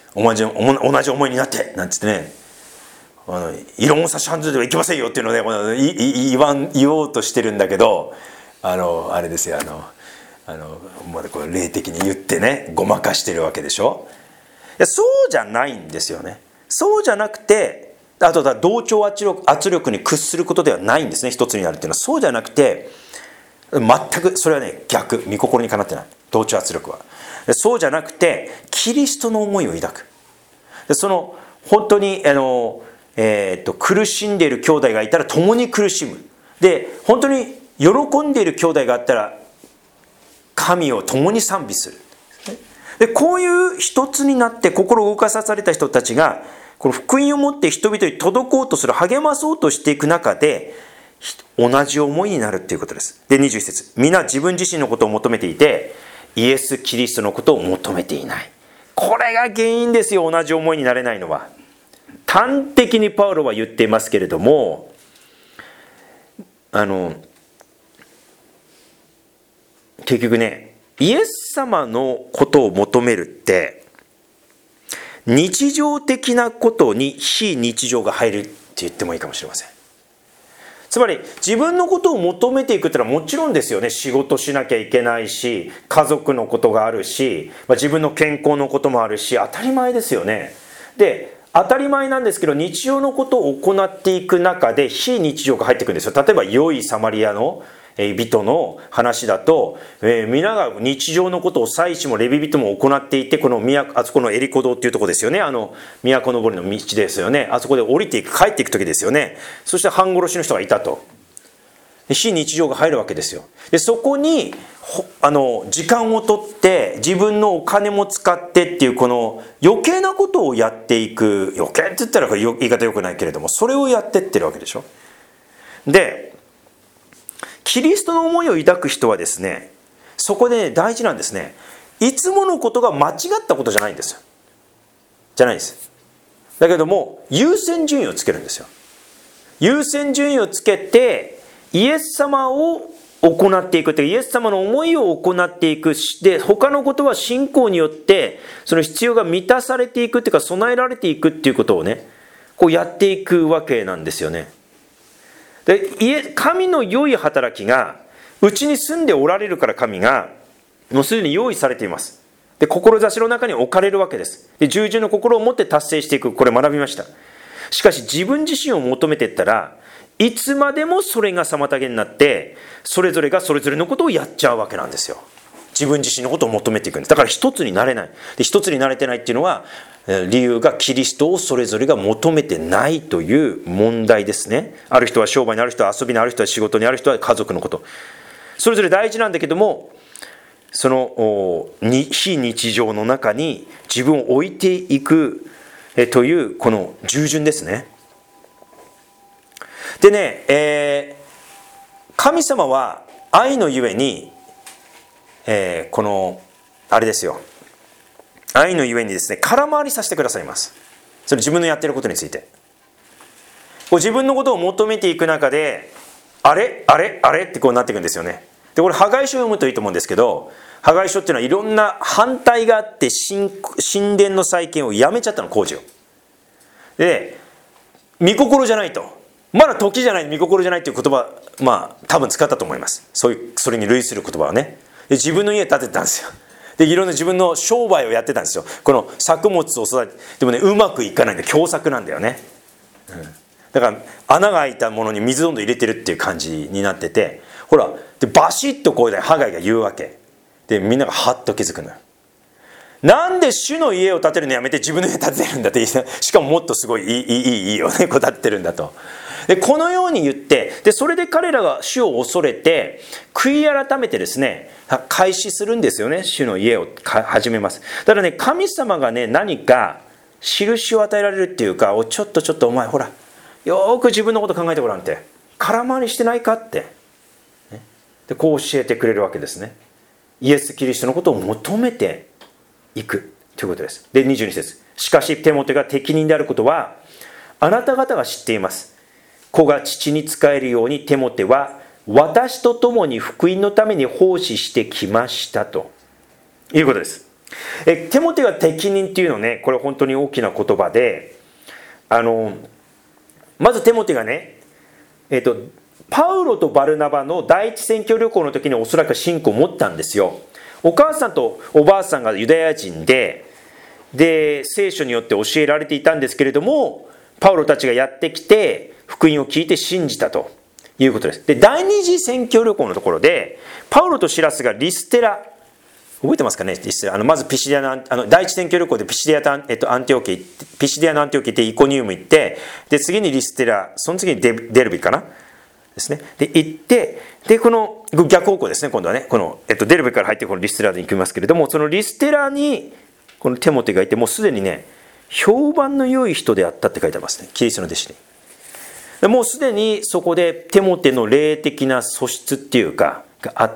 同じ同じ思いになってなんつってね、あの異論を差し挟んではいけませんよっていうのをね、言わん言おうとしてるんだけど、あのあれですよ、あのあのまだこれ霊的に言ってね、ごまかしてるわけでしょ。いや、そうじゃないんですよね。そうじゃなくて、あとだ同調圧力、圧力に屈することではないんですね、一つになるっていうのは。そうじゃなくて、全くそれはね、逆、御心にかなってない、同調圧力は。そうじゃなくて、キリストの思いを抱く。でその本当にあの、えー、っと苦しんでいる兄弟がいたら共に苦しむ。で本当に喜んでいる兄弟があったら神を共に賛美する。でこういう一つになって心を動かされた人たちが、この福音を持って人々に届こうとする、励まそうとしていく中で同じ思いになるということです。でにじゅういち節、皆自分自身のことを求めていてイエス・キリストのことを求めていない。これが原因ですよ、同じ思いになれないのは。端的にパウロは言っていますけれども、あの結局ね、イエス様のことを求めるって日常的なことに非日常が入るって言ってもいいかもしれません。つまり自分のことを求めていくってのはもちろんですよね。仕事しなきゃいけないし、家族のことがあるし、まあ、自分の健康のこともあるし、当たり前ですよね。で当たり前なんですけど、日常のことを行っていく中で非日常が入ってくるんですよ。例えば良いサマリアの人の話だと、えー、皆が日常のことを祭司もレビ人も行っていて、この都、あそこのエリコ堂っていうところですよね、あの都のぼりの道ですよね、あそこで降りていく、帰っていく時ですよね。そして半殺しの人がいたと、非日常が入るわけですよ。でそこにあの時間をとって自分のお金も使ってっていう、この余計なことをやっていく、余計って言ったら言い方良くないけれども、それをやってってるわけでしょ。でキリストの思いを抱く人はですね、そこで、ね、大事なんですね。いつものことが間違ったことじゃないんですよ。じゃないです。だけども優先順位をつけるんですよ。優先順位をつけてイエス様を行っていくという、イエス様の思いを行っていく。で他のことは信仰によってその必要が満たされていくというか、備えられていくっていうことをね、こうやっていくわけなんですよね。で神の良い働きがうちに住んでおられるから、神がもうすでに用意されています。で志の中に置かれるわけです。で従順の心を持って達成していく、これ学びました。しかし自分自身を求めていったら、いつまでもそれが妨げになって、それぞれがそれぞれのことをやっちゃうわけなんですよ。自分自身のことを求めていくんです。だから一つになれない。で一つになれてないっていうのは、理由がキリストをそれぞれが求めてないという問題ですね。ある人は商売に、ある人は遊びに、ある人は仕事に、ある人は家族のこと、それぞれ大事なんだけども、その非日常の中に自分を置いていくというこの従順ですね。でね、えー、神様は愛のゆえに、えー、このあれですよ、愛のゆえにですね、空回りさせてくださいます。それ自分のやってることについて、こう自分のことを求めていく中で、あれあれあれってこうなっていくんですよね。でこれ破壊書を読むといいと思うんですけど、破壊書っていうのはいろんな反対があって、 神, 神殿の再建をやめちゃったの、工事を。で御心じゃないと、まだ時じゃない、御心じゃないっていう言葉、まあ多分使ったと思います。そういうそれに類する言葉はね。で自分の家建ててたんですよ。でいろんな自分の商売をやってたんですよ。この作物を育てて、でもねうまくいかないんで、凶作なんだよね、うん、だから穴が開いたものに水どんどん入れてるっていう感じになってて、ほらでバシッとこうでハガイが言うわけで、みんながハッと気づくのよ。なんで主の家を建てるのやめて自分の家建ててるんだって、しかももっとすごいいいいいいいよね、こう建ててるんだと。でこのように言って、でそれで彼らが主を恐れて悔い改めてですね、開始するんですよね。主の家を始めます。だからね、神様がね何か印を与えられるっていうか、おちょっとちょっとお前ほらよく自分のこと考えてごらんって、空回りしてないかって、ね、でこう教えてくれるわけですね。イエス・キリストのことを求めていくということです。でにじゅうに節、しかしテモテが適任であることはあなた方が知っています。子が父に仕えるようにテモテは私と共に福音のために奉仕してきましたということです。 えテモテが適任っていうのね、これ本当に大きな言葉で、あのまずテモテがね、えっとパウロとバルナバの第一宣教旅行の時におそらく信仰を持ったんですよ。お母さんとおばあさんがユダヤ人で、で聖書によって教えられていたんですけれども、パウロたちがやってきて福音を聞いて信じたということです。で第二次宣教旅行のところで、パウロとシラスがリステラ、覚えてますかね、リステラ、あのまずピシデアのあの第一宣教旅行でピシデアと、えっと、アンティオキピシデアのアンティオキ行ってイコニウム行って、で次にリステラ、その次にデデルビかなですね。で行って、でこの逆方向ですね、今度はね、この、えっと、デルビから入ってこのリステラに行きますけれども、そのリステラにこのテモテがいて、もうすでにね評判の良い人であったって書いてありますね、キリストの弟子に。でもうすでにそこでテモテの霊的な素質っていうかがあって、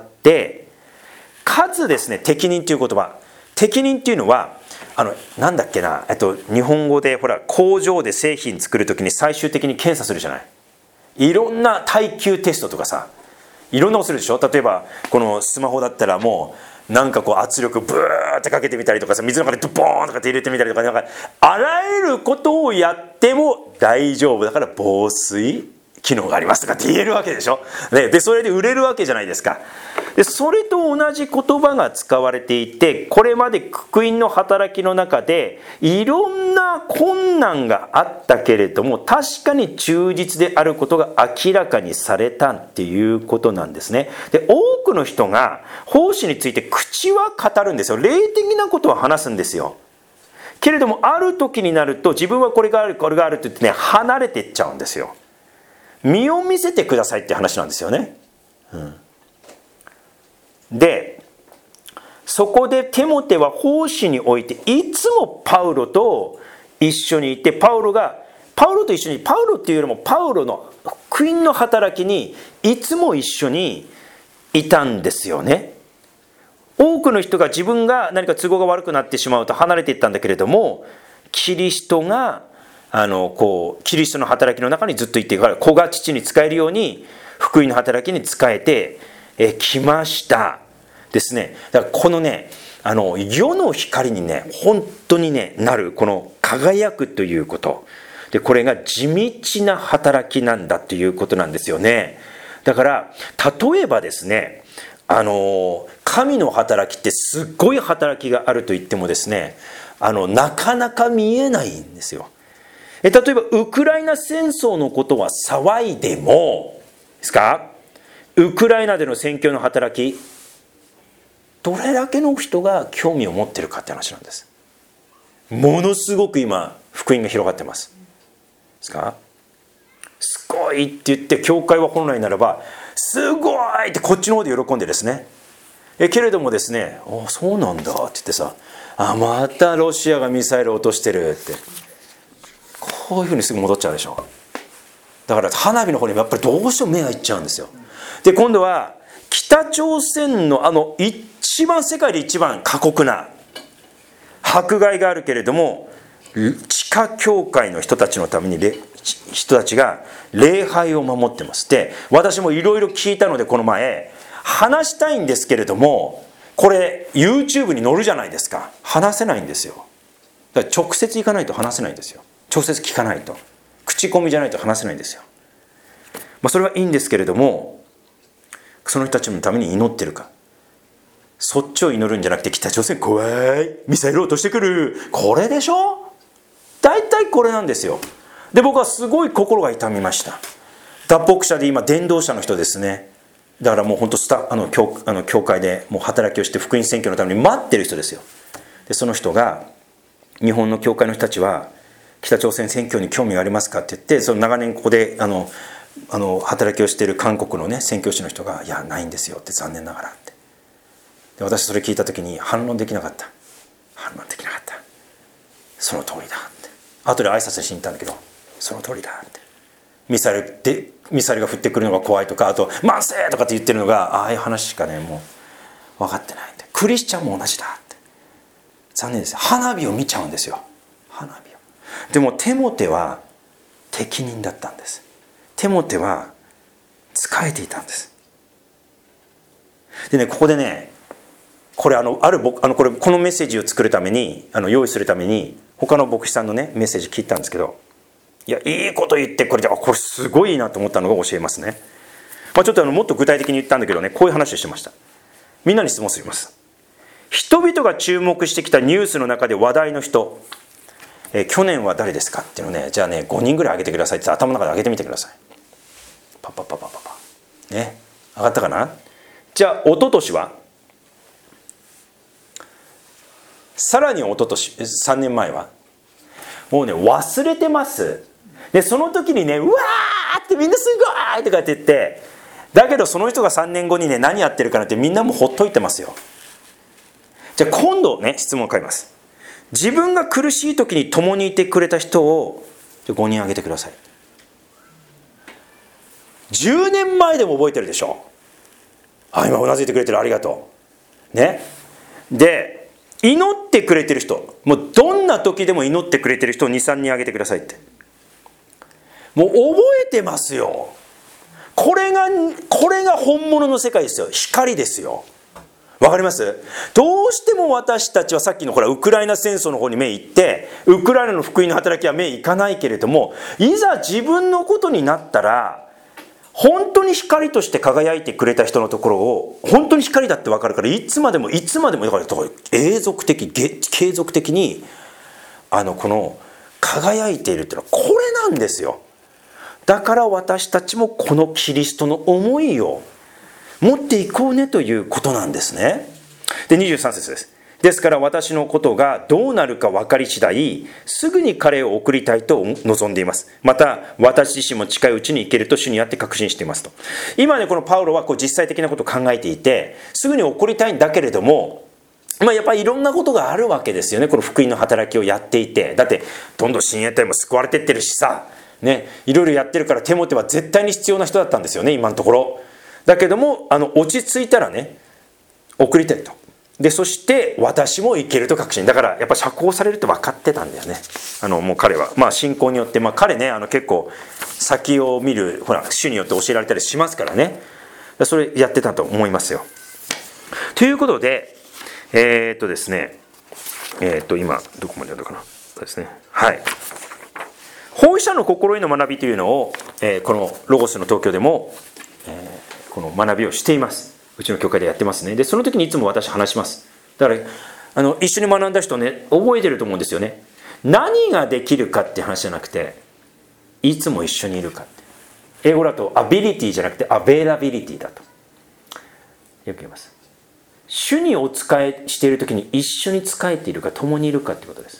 かつですね、適任っていう言葉、適任っていうのはあのなんだっけな、えっと日本語でほら工場で製品作るときに最終的に検査するじゃない。いろんな耐久テストとかさ、いろんなことするでしょ。例えばこのスマホだったらもうなんかこう圧力ブーってかけてみたりとかさ、水の中でドボーンとかって入れてみたりとか、なんかあらゆることをやっても大丈夫だから防水機能がありますとかって言えるわけでしょ。で、でそれで売れるわけじゃないですか。でそれと同じ言葉が使われていて、これまで福音の働きの中でいろんな困難があったけれども、確かに忠実であることが明らかにされたっていうことなんですね。で多くの人が奉仕について口は語るんですよ。霊的なことは話すんですよ。けれどもある時になると、自分はこれがあるこれがあるって言ってね、離れていっちゃうんですよ。身を見せてくださいって話なんですよね。うんでそこでテモテは奉仕においていつもパウロと一緒にいて、パウロがパウロと一緒に、パウロっていうよりもパウロの福音の働きにいつも一緒にいたんですよね。多くの人が自分が何か都合が悪くなってしまうと離れていったんだけれども、キリストがあのこうキリストの働きの中にずっといてから、子が父に仕えるように福音の働きに仕えてえきましたですね。だからこのね、あの世の光にね本当にねなる、この輝くということで、これが地道な働きなんだということなんですよね。だから例えばですね、あの神の働きってすっごい働きがあると言ってもですね、あのなかなか見えないんですよ。え例えばウクライナ戦争のことは騒いでもですか、ウクライナでの宣教の働き、どれだけの人が興味を持ってるかって話なんです。ものすごく今福音が広がってますですか。すごいって言って、教会は本来ならばすごいってこっちの方で喜んでですね、えけれどもですね、あそうなんだって言ってさ、あまたロシアがミサイル落としてるって、こういうふうにすぐ戻っちゃうでしょ。だから花火の方にやっぱりどうしても目がいっちゃうんですよ。で今度は北朝鮮のあの一番世界で一番過酷な迫害があるけれども、地下教会の人たちのために人たちが礼拝を守ってます。で私もいろいろ聞いたので、この前話したいんですけれども、これ YouTube に載るじゃないですか。話せないんですよ。だから直接行かないと話せないんですよ。直接聞かないと、口コミじゃないと話せないんですよ。まあ、それはいいんですけれども、その人たちのために祈ってるか、そっちを祈るんじゃなくて、北朝鮮怖いミサイル落としてくる、これでしょ。大体これなんですよ。で僕はすごい心が痛みました。脱北者で今伝道者の人ですね。だからもう本当スタあの 教, あの教会でもう働きをして福音宣教のために待ってる人ですよ。でその人が、日本の教会の人たちは北朝鮮宣教に興味がありますかって言って、その長年ここであのあの働きをしている韓国のね宣教師の人が、いやないんですよって、残念ながらって。で私それ聞いた時に反論できなかった反論できなかったその通りだって。後で挨拶しに行ったんだけど、その通りだって。ミサイルでミサイルが降ってくるのが怖いとか、あと万世とかって言ってるのが、ああいう話しかねもう分かってないんで。クリスチャンも同じだって。残念ですよ。花火を見ちゃうんですよ、花火を。でもテモテは適任だったんです。テモテは仕えていたんです。でね、ここでねこれあのある僕あのこれこのメッセージを作るためにあの用意するために他の牧師さんのねメッセージ聞いたんですけど、いやいいこと言ってこれで、あこれすごいいいなと思ったのが教えますね。まあ、ちょっとあのもっと具体的に言ったんだけどね、こういう話をしてました。みんなに質問します。人々が注目してきたニュースの中で話題の人、えー、去年は誰ですかっていうのね、じゃあねごにんぐらい挙げてくださいって頭の中で挙げてみてください。パッパッパッパッパッパね、上がったかな。じゃあ一昨年は、さらに一昨年さんねんまえはもうね忘れてます。でその時にねうわーってみんなすごいとかって言って、だけどその人がさんねんごにね何やってるかなってみんなもほっといてますよ。じゃあ今度ね質問を変えます。自分が苦しい時に共にいてくれた人をごにん挙げてください。じゅうねんまえでも覚えてるでしょ。あ、今うなずいてくれてる、ありがとうね。で祈ってくれてる人、もうどんな時でも祈ってくれてる人をにさんにん挙げてくださいって。もう覚えてますよ。これがこれが本物の世界ですよ。光ですよ。わかります？どうしても私たちはさっきのほらウクライナ戦争の方に目いって、ウクライナの福音の働きは目いかないけれども、いざ自分のことになったら本当に光として輝いてくれた人のところを本当に光だって分かるから、いつまでもいつまでもだから永続的継続的にあのこの輝いているっていうのはこれなんですよ。だから私たちもこのキリストの思いを持っていこうねということなんですね。でにじゅうさん節です。ですから私のことがどうなるか分かり次第すぐに彼を送りたいと望んでいます。また私自身も近いうちに行けると主にあって確信していますと。今ねこのパウロはこう実際的なことを考えていて、すぐに送りたいんだけれども、まあ、やっぱりいろんなことがあるわけですよね。この福音の働きをやっていて、だってどんどん親衛隊も救われてってるしさね、いろいろやってるから、テモテは絶対に必要な人だったんですよね今のところ。だけどもあの落ち着いたらね送りたいと。でそして私も行けると確信。だからやっぱ釈放されるって分かってたんだよね。あのもう彼はまあ信仰によって、まあ、彼ねあの結構先を見るほら主によって教えられたりしますからね、それやってたと思いますよ。ということでえー、っとですねえー、っと今どこまでやったかなですね。はい、奉仕者の心得の学びというのを、えー、このロゴスの東京でも、えー、この学びをしています。うちの教会でやってますね。でその時にいつも私話します。だからあの一緒に学んだ人ね覚えてると思うんですよね。何ができるかって話じゃなくて、いつも一緒にいるかって。英語だとアビリティじゃなくてアベラビリティだとよく言います。主にお仕えしている時に一緒に仕えているか共にいるかってことです。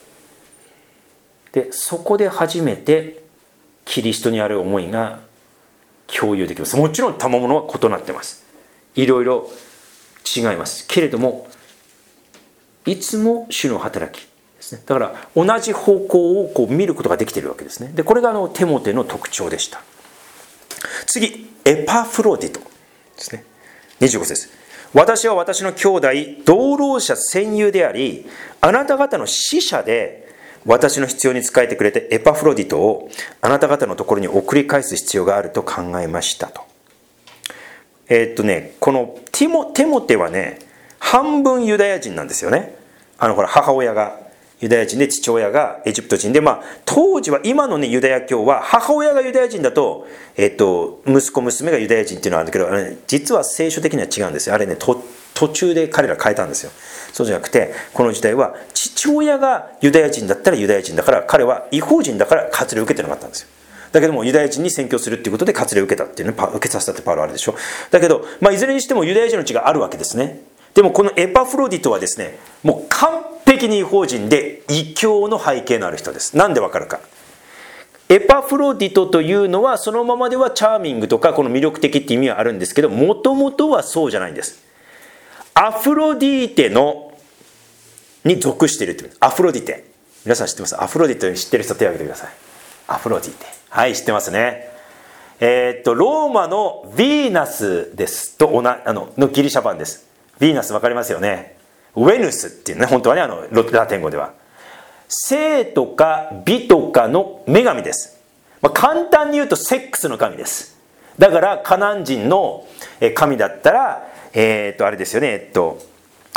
でそこで初めてキリストにある思いが共有できます。もちろん賜物は異なってます。いろいろ違いますけれども、いつも主の働きですね。だから同じ方向をこう見ることができているわけですね。でこれがあのテモテの特徴でした。次エパフロディトですね。にじゅうご節。私は私の兄弟同労者戦友であり、あなた方の使者で私の必要に仕えてくれてエパフロディトをあなた方のところに送り返す必要があると考えましたと。えー、っとねこのティモ、テモテはね半分ユダヤ人なんですよね。あのほら母親がユダヤ人で父親がエジプト人で、まあ当時は今のねユダヤ教は母親がユダヤ人だと、えー、っと息子娘がユダヤ人っていうのはあるんだけど、あれ、ね、実は聖書的には違うんですよ。あれねと途中で彼ら変えたんですよ。そうじゃなくてこの時代は父親がユダヤ人だったらユダヤ人だから、彼は異邦人だから割礼を受けてなかったんですよ。だけどもユダヤ人に宣教するっていうことで割礼を受けたっていうね、受けさせたってパウロあるでしょ。だけど、まあ、いずれにしてもユダヤ人の血があるわけですね。でもこのエパフロディトはですねもう完璧に異邦人で異教の背景のある人です。なんでわかるか。エパフロディトというのはそのままではチャーミングとかこの魅力的って意味はあるんですけど、もともとはそうじゃないんです。アフロディーテのに属しているという。アフロディテ、皆さん知ってます？アフロディテ知ってる人手を挙げてください。アフロディテ、はい知ってますね。えー、っとローマのヴィーナスですとおなあののギリシャ版です。ヴィーナス分かりますよね。ウェヌスっていうね、本当はねあのラテン語では性とか美とかの女神です。まあ、簡単に言うとセックスの神です。だからカナン人の神だったらえー、っとあれですよね、えっと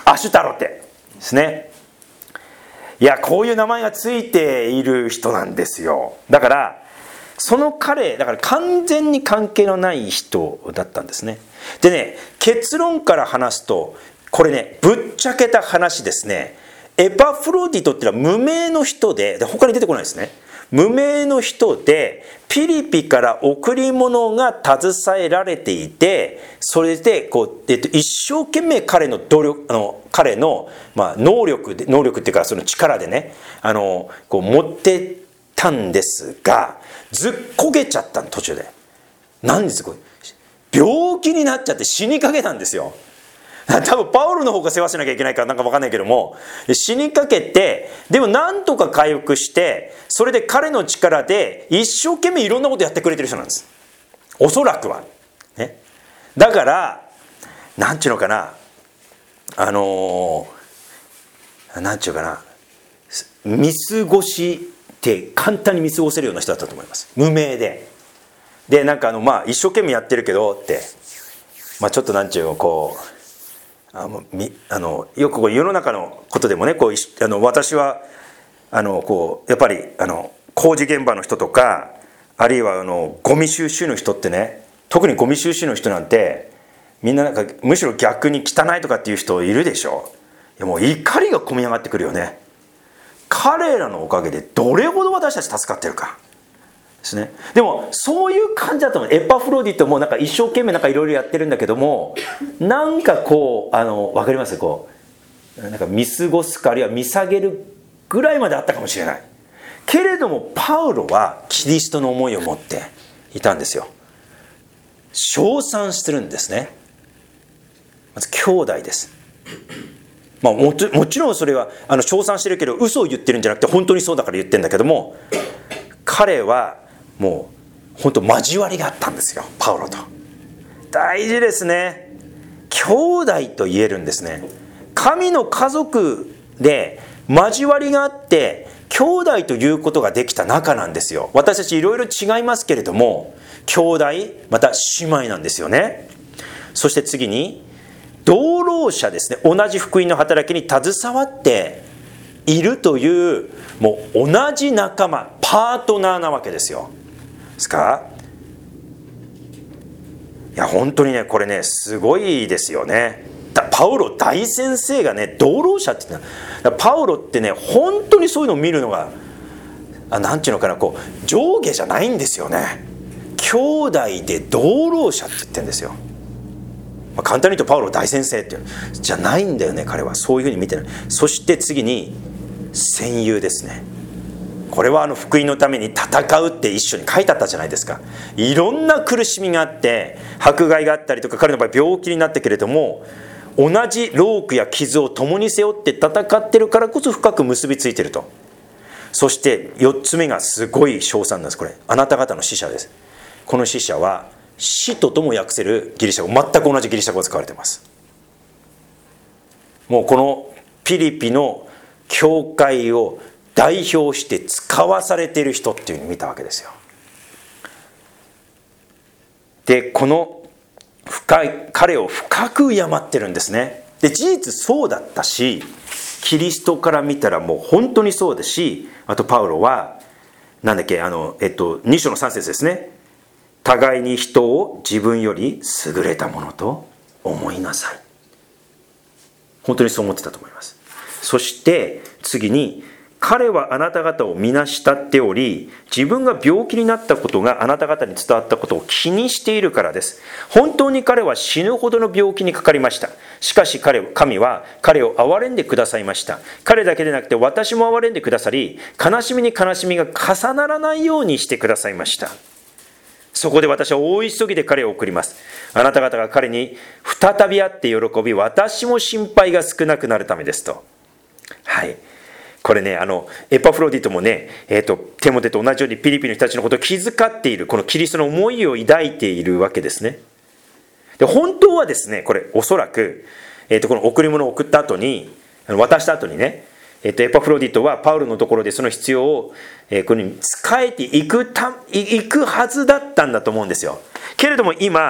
アシュタロテですね。いや、こういう名前がついている人なんですよ。だからその彼だから完全に関係のない人だったんですね。でね、結論から話すとこれね、ぶっちゃけた話ですね。エパフロディトっていうのは無名の人で、で他に出てこないですね。無名の人でピリピから贈り物が携えられていて、それでこう、えっと、一生懸命彼の努力あの彼の、まあ、能力で能力っていうかその力でね、あのこう持ってたんですが、ずっこけちゃったの途中で。なんですこれ、病気になっちゃって死にかけたんですよ。多分パウロの方が世話しなきゃいけないからなんか分かんないけども、死にかけて、でもなんとか回復して、それで彼の力で一生懸命いろんなことやってくれてる人なんです、おそらくは、ね、だからなんちゅうのかな、あのー、なんちゅうかな、見過ごして簡単に見過ごせるような人だったと思います。無名ででなんかあのまあ一生懸命やってるけどって、まあちょっとなんちゅうのこうあのみあのよくこう世の中のことでもね、こうあの私はあのこうやっぱりあの工事現場の人とか、あるいはあのゴミ収集の人ってね、特にゴミ収集の人なんてみんななんかむしろ逆に汚いとかっていう人いるでしょ。いやもう怒りが込み上がってくるよね。彼らのおかげでどれほど私たち助かってるかですね。でもそういう感じだと思う。エパフロディトもなんか一生懸命なんかいろいろやってるんだけども、なんかこうあの分かります？こうなんか見過ごすか、あるいは見下げるぐらいまであったかもしれないけれども、パウロはキリストの思いを持っていたんですよ。称賛してるんですね。まず兄弟です。まあ、も, もちろんそれはあの称賛してるけど嘘を言ってるんじゃなくて本当にそうだから言ってるんだけども、彼はもう本当交わりがあったんですよ、パウロと。大事ですね。兄弟と言えるんですね。神の家族で交わりがあって兄弟ということができた仲なんですよ。私たちいろいろ違いますけれども、兄弟また姉妹なんですよね。そして次に同労者ですね。同じ福音の働きに携わっているという、もう同じ仲間、パートナーなわけですよ。ですか？いや本当にね、これねすごいですよね。パウロ大先生がね同労者って言ったの。パウロってね本当にそういうのを見るのがあなんていうのかな、こう上下じゃないんですよね。兄弟で同労者って言ってるんですよ。まあ、簡単に言うとパウロ大先生っていうじゃないんだよね。彼はそういうふうに見てない。そして次に戦友ですね。これはあの福音のために戦うって一緒に書いてあったじゃないですか。いろんな苦しみがあって迫害があったりとか、彼の場合病気になったけれども、同じ労苦や傷を共に背負って戦ってるからこそ深く結びついていると。そしてよっつめがすごい称賛なんです。これあなた方の使者です。この使者は使徒とも訳せるギリシャ語、全く同じギリシャ語が使われています。もうこのピリピの教会を代表して使わされている人っていうふうに見たわけですよ。でこの深い彼を深く敬ってるんですね。で事実そうだったし、キリストから見たらもう本当にそうだし、あとパウロはなんだっけあの、えっと、に章のさん節ですね。互いに人を自分より優れたものと思いなさい。本当にそう思ってたと思います。そして次に、彼はあなた方を皆慕っており、自分が病気になったことがあなた方に伝わったことを気にしているからです。本当に彼は死ぬほどの病気にかかりました。しかし彼神は彼を憐れんでくださいました。彼だけでなくて私も憐れんでくださり、悲しみに悲しみが重ならないようにしてくださいました。そこで私は大急ぎで彼を送ります。あなた方が彼に再び会って喜び、私も心配が少なくなるためですと。はい。これね、あのエパフロディトもね、えーと、テモテと同じようにピリピの人たちのことを気遣っている、このキリストの思いを抱いているわけですね。で本当はですね、これおそらく、えーと、この贈り物を送った後に、渡した後にね、えーと、エパフロディトはパウロのところでその必要を、えー、これに仕えていくたいくはずだったんだと思うんですよ。けれども今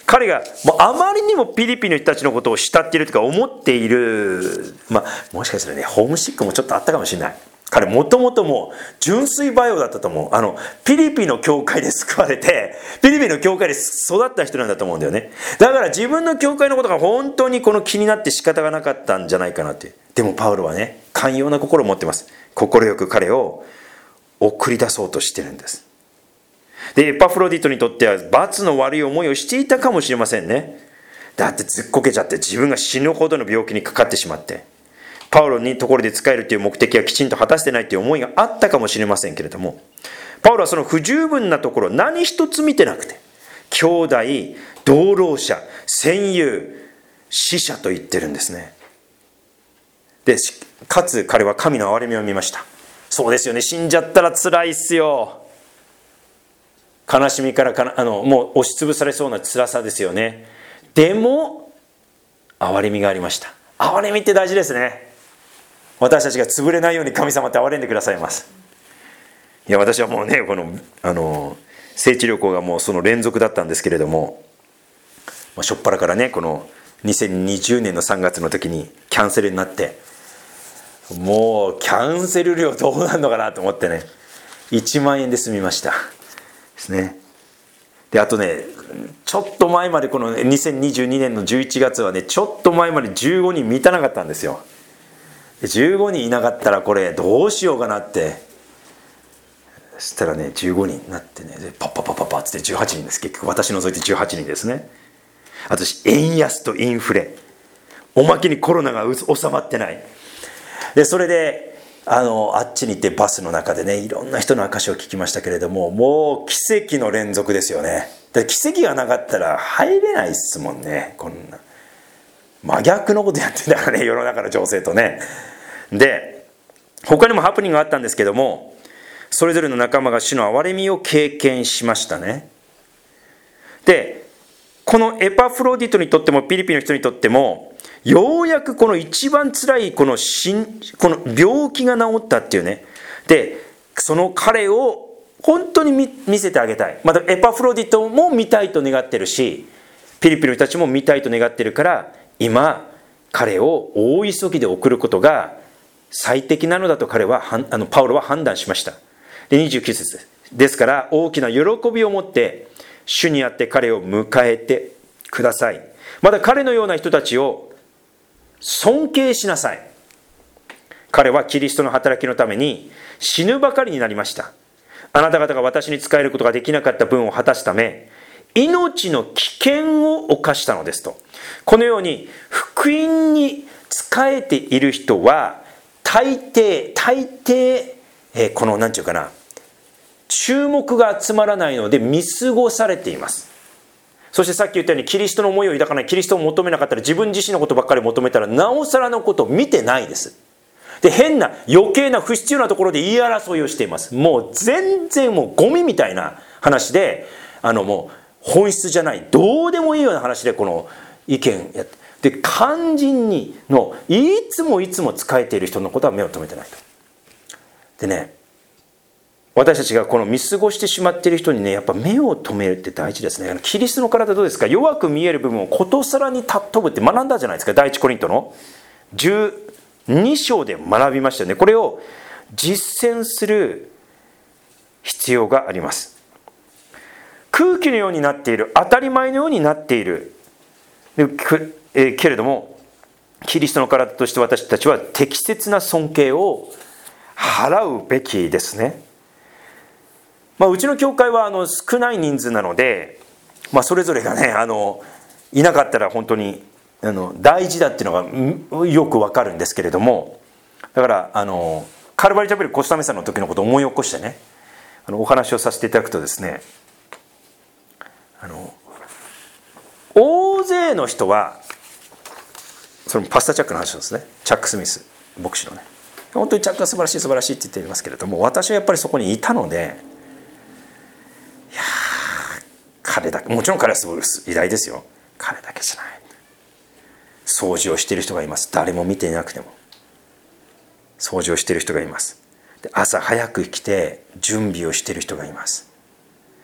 彼がもうあまりにもピリピの人たちのことを慕っているとか思っている、まあもしかしたらねホームシックもちょっとあったかもしれない。彼もともともう純粋バイオだったと思う。あのピリピの教会で救われてピリピの教会で育った人なんだと思うんだよね。だから自分の教会のことが本当にこの気になって仕方がなかったんじゃないかなって。でもパウロはね寛容な心を持ってます。快く彼を送り出そうとしてるんです。でエパフロディトにとっては罰の悪い思いをしていたかもしれませんね。だってずっこけちゃって自分が死ぬほどの病気にかかってしまってパウロにところで仕えるという目的はきちんと果たしてないという思いがあったかもしれませんけれども、パウロはその不十分なところ何一つ見てなくて兄弟、同労者、戦友、死者と言ってるんですね。でかつ彼は神の憐れみを見ました。そうですよね、死んじゃったら辛いっすよ。悲しみからかなあのもう押しつぶされそうな辛さですよね。でも憐れみがありました。憐れみって大事ですね。私たちが潰れないように神様って憐れんでくださいます。いや私はもうねこのあの聖地旅行がもうその連続だったんですけれども、まあ、初っ端からねこのにせんにじゅうねんのさんがつの時にキャンセルになって、もうキャンセル料どうなるのかなと思ってねいちまんえんで済みましたですね。であとねちょっと前までこのにせんにじゅうにねんのじゅういちがつはねちょっと前までじゅうごにん満たなかったんですよ。でじゅうごにんいなかったらこれどうしようかなって、そしたらねじゅうごにんになってねでパッパッパッパッパッつってじゅうはちにんです。結局私除いてじゅうはちにんですね。あと円安とインフレ、おまけにコロナが収まってない。でそれであのあっちに行ってバスの中でねいろんな人の証を聞きましたけれども、もう奇跡の連続ですよね。で奇跡がなかったら入れないっすもんね。こんな真逆のことやってんだからね世の中の情勢とね。で他にもハプニングがあったんですけども、それぞれの仲間が主の憐れみを経験しましたね。でこのエパフロディトにとってもピリピの人にとってもようやくこの一番辛いこのしんこの病気が治ったっていうね。でその彼を本当に 見, 見せてあげたい。またエパフロディトも見たいと願ってるし、ピリピの人たちも見たいと願ってるから、今彼を大急ぎで送ることが最適なのだと彼はあのパウロは判断しました。でにじゅうきゅう節です。ですから大きな喜びを持って主にあって彼を迎えてください。また彼のような人たちを尊敬しなさい。彼はキリストの働きのために死ぬばかりになりました。あなた方が私に仕えることができなかった分を果たすため命の危険を冒したのですと。このように福音に仕えている人は大抵大抵、えー、この何て言うかな注目が集まらないので見過ごされています。そしてさっき言ったようにキリストの思いを抱かない、キリストを求めなかったら、自分自身のことばっかり求めたらなおさらのことを見てないです。で変な余計な不必要なところで言い争いをしています。もう全然もうゴミみたいな話で、あのもう本質じゃないどうでもいいような話でこの意見やってで、肝心にのいつもいつも仕えている人のことは目を留めてないと。でね私たちがこの見過ごしてしまっている人にねやっぱ目を留めるって大事ですね。キリストの体どうですか。弱く見える部分をことさらに尊ぶって学んだじゃないですか。第一コリントのじゅうに章で学びましたよね。これを実践する必要があります。空気のようになっている、当たり前のようになっているけれども、キリストの体として私たちは適切な尊敬を払うべきですね。まあ、うちの教会はあの少ない人数なので、まあ、それぞれがねあのいなかったら本当にあの大事だっていうのがよくわかるんですけれども、だからあのカルバリチャペルコスタメさんの時のことを思い起こしてねあのお話をさせていただくとですね、あの大勢の人はそのパスタチャックの話ですね、チャック・スミス牧師のね、本当にチャックが素晴らしい素晴らしいって言っていますけれども、私はやっぱりそこにいたので、いや彼だけもちろん彼はすごい偉大ですよ。彼だけじゃない。掃除をしている人がいます。誰も見ていなくても掃除をしている人がいます。で朝早く来て準備をしている人がいます。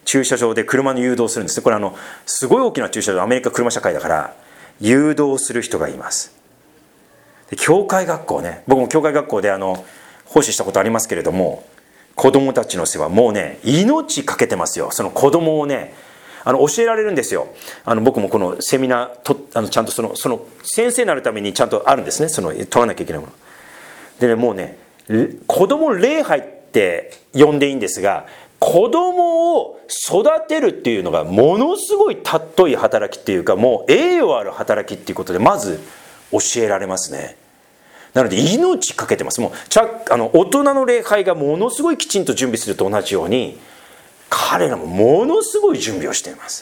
駐車場で車の誘導するんですね。これあのすごい大きな駐車場、アメリカ車社会だから誘導する人がいます。で教会学校ね、僕も教会学校であの奉仕したことありますけれども、子供たちの世話、もうね命かけてますよ。その子供をねあの教えられるんですよ。あの僕もこのセミナーとあのちゃんとそのその先生になるためにちゃんとあるんですね、その取らなきゃいけないものでね。もうね子供礼拝って呼んでいいんですが、子供を育てるっていうのがものすごい尊い働きっていうか、もう栄誉ある働きっていうことでまず教えられますね。なので命かけてます。もうちゃあの大人の礼拝がものすごいきちんと準備すると同じように、彼らもものすごい準備をしています。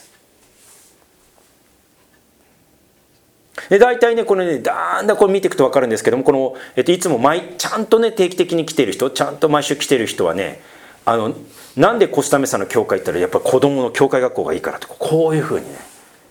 で大体ねこれねだんだんこれ見ていくと分かるんですけども、この、えっと、いつも毎ちゃんとね定期的に来ている人、ちゃんと毎週来ている人はね、あのなんでコスタメさんの教会って言ったらやっぱり子供の教会学校がいいからと、こういうふうにね。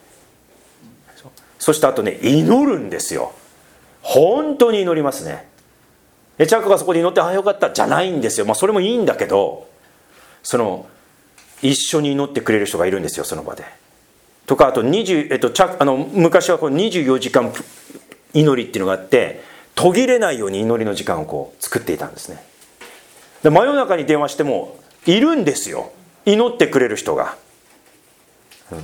そしてあとね祈るんですよ。本当に祈りますね。でチャックがそこで祈ってああよかったじゃないんですよ。まあそれもいいんだけど、その一緒に祈ってくれる人がいるんですよ、その場で。とかあとにじゅう、えっと、チャあの昔はこうにじゅうよじかん祈りっていうのがあって、途切れないように祈りの時間をこう作っていたんですね。で真夜中に電話してもいるんですよ、祈ってくれる人が、うん、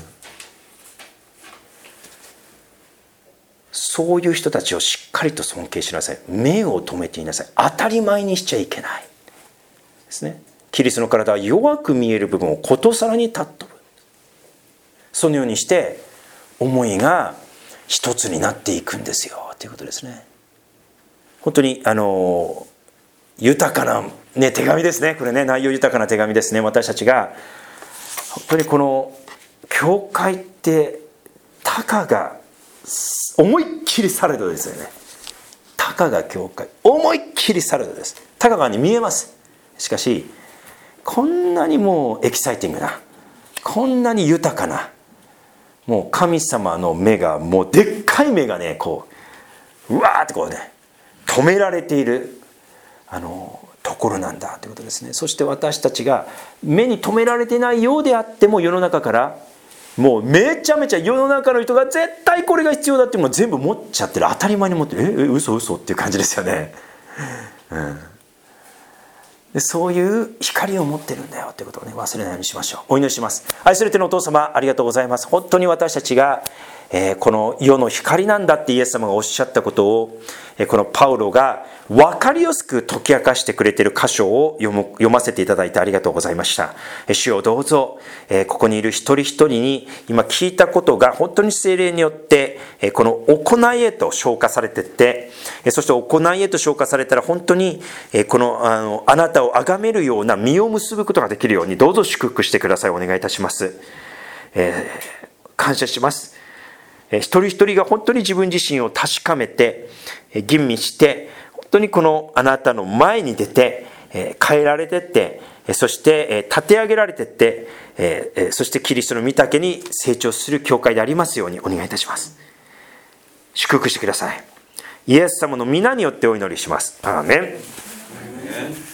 そういう人たちをしっかりと尊敬しなさい。目を留めていなさい。当たり前にしちゃいけないですね。キリストの体は弱く見える部分をことさらに尊ぶ。そのようにして思いが一つになっていくんですよということですね。本当にあの豊かな、ね、手紙ですね。これね内容豊かな手紙ですね。私たちが本当にこの教会ってたかが思いっきりサラダですよね。たかが教会、思いっきりサラダです。たかがに見えます。しかしこんなにもうエキサイティングな、こんなに豊かな、もう神様の目がもうでっかい目がねこううわーってこうね止められているあのところなんだということですね。そして私たちが目に留められてないようであっても、世の中からもうめちゃめちゃ世の中の人が絶対これが必要だっていうのを全部持っちゃってる、当たり前に持ってる、ええ嘘嘘っていう感じですよね、うん、でそういう光を持ってるんだよということをね忘れないようにしましょう。お祈りします。愛する天のお父様、ありがとうございます。本当に私たちが、えー、この世の光なんだってイエス様がおっしゃったことを、えー、このパウロが分かりやすく解き明かしてくれている箇所を読む、読ませていただいてありがとうございました。えー、主よどうぞ、えー、ここにいる一人一人に今聞いたことが本当に聖霊によって、えー、この行いへと昇華されていって、えー、そして行いへと昇華されたら本当に、えー、この あのあなたを崇めるような実を結ぶことができるようにどうぞ祝福してください。お願いいたします。えー、感謝します。一人一人が本当に自分自身を確かめて吟味して、本当にこのあなたの前に出て変えられてって、そして立て上げられてって、そしてキリストの御岳に成長する教会でありますようにお願いいたします。祝福してください。イエス様の皆によってお祈りします。アーメン。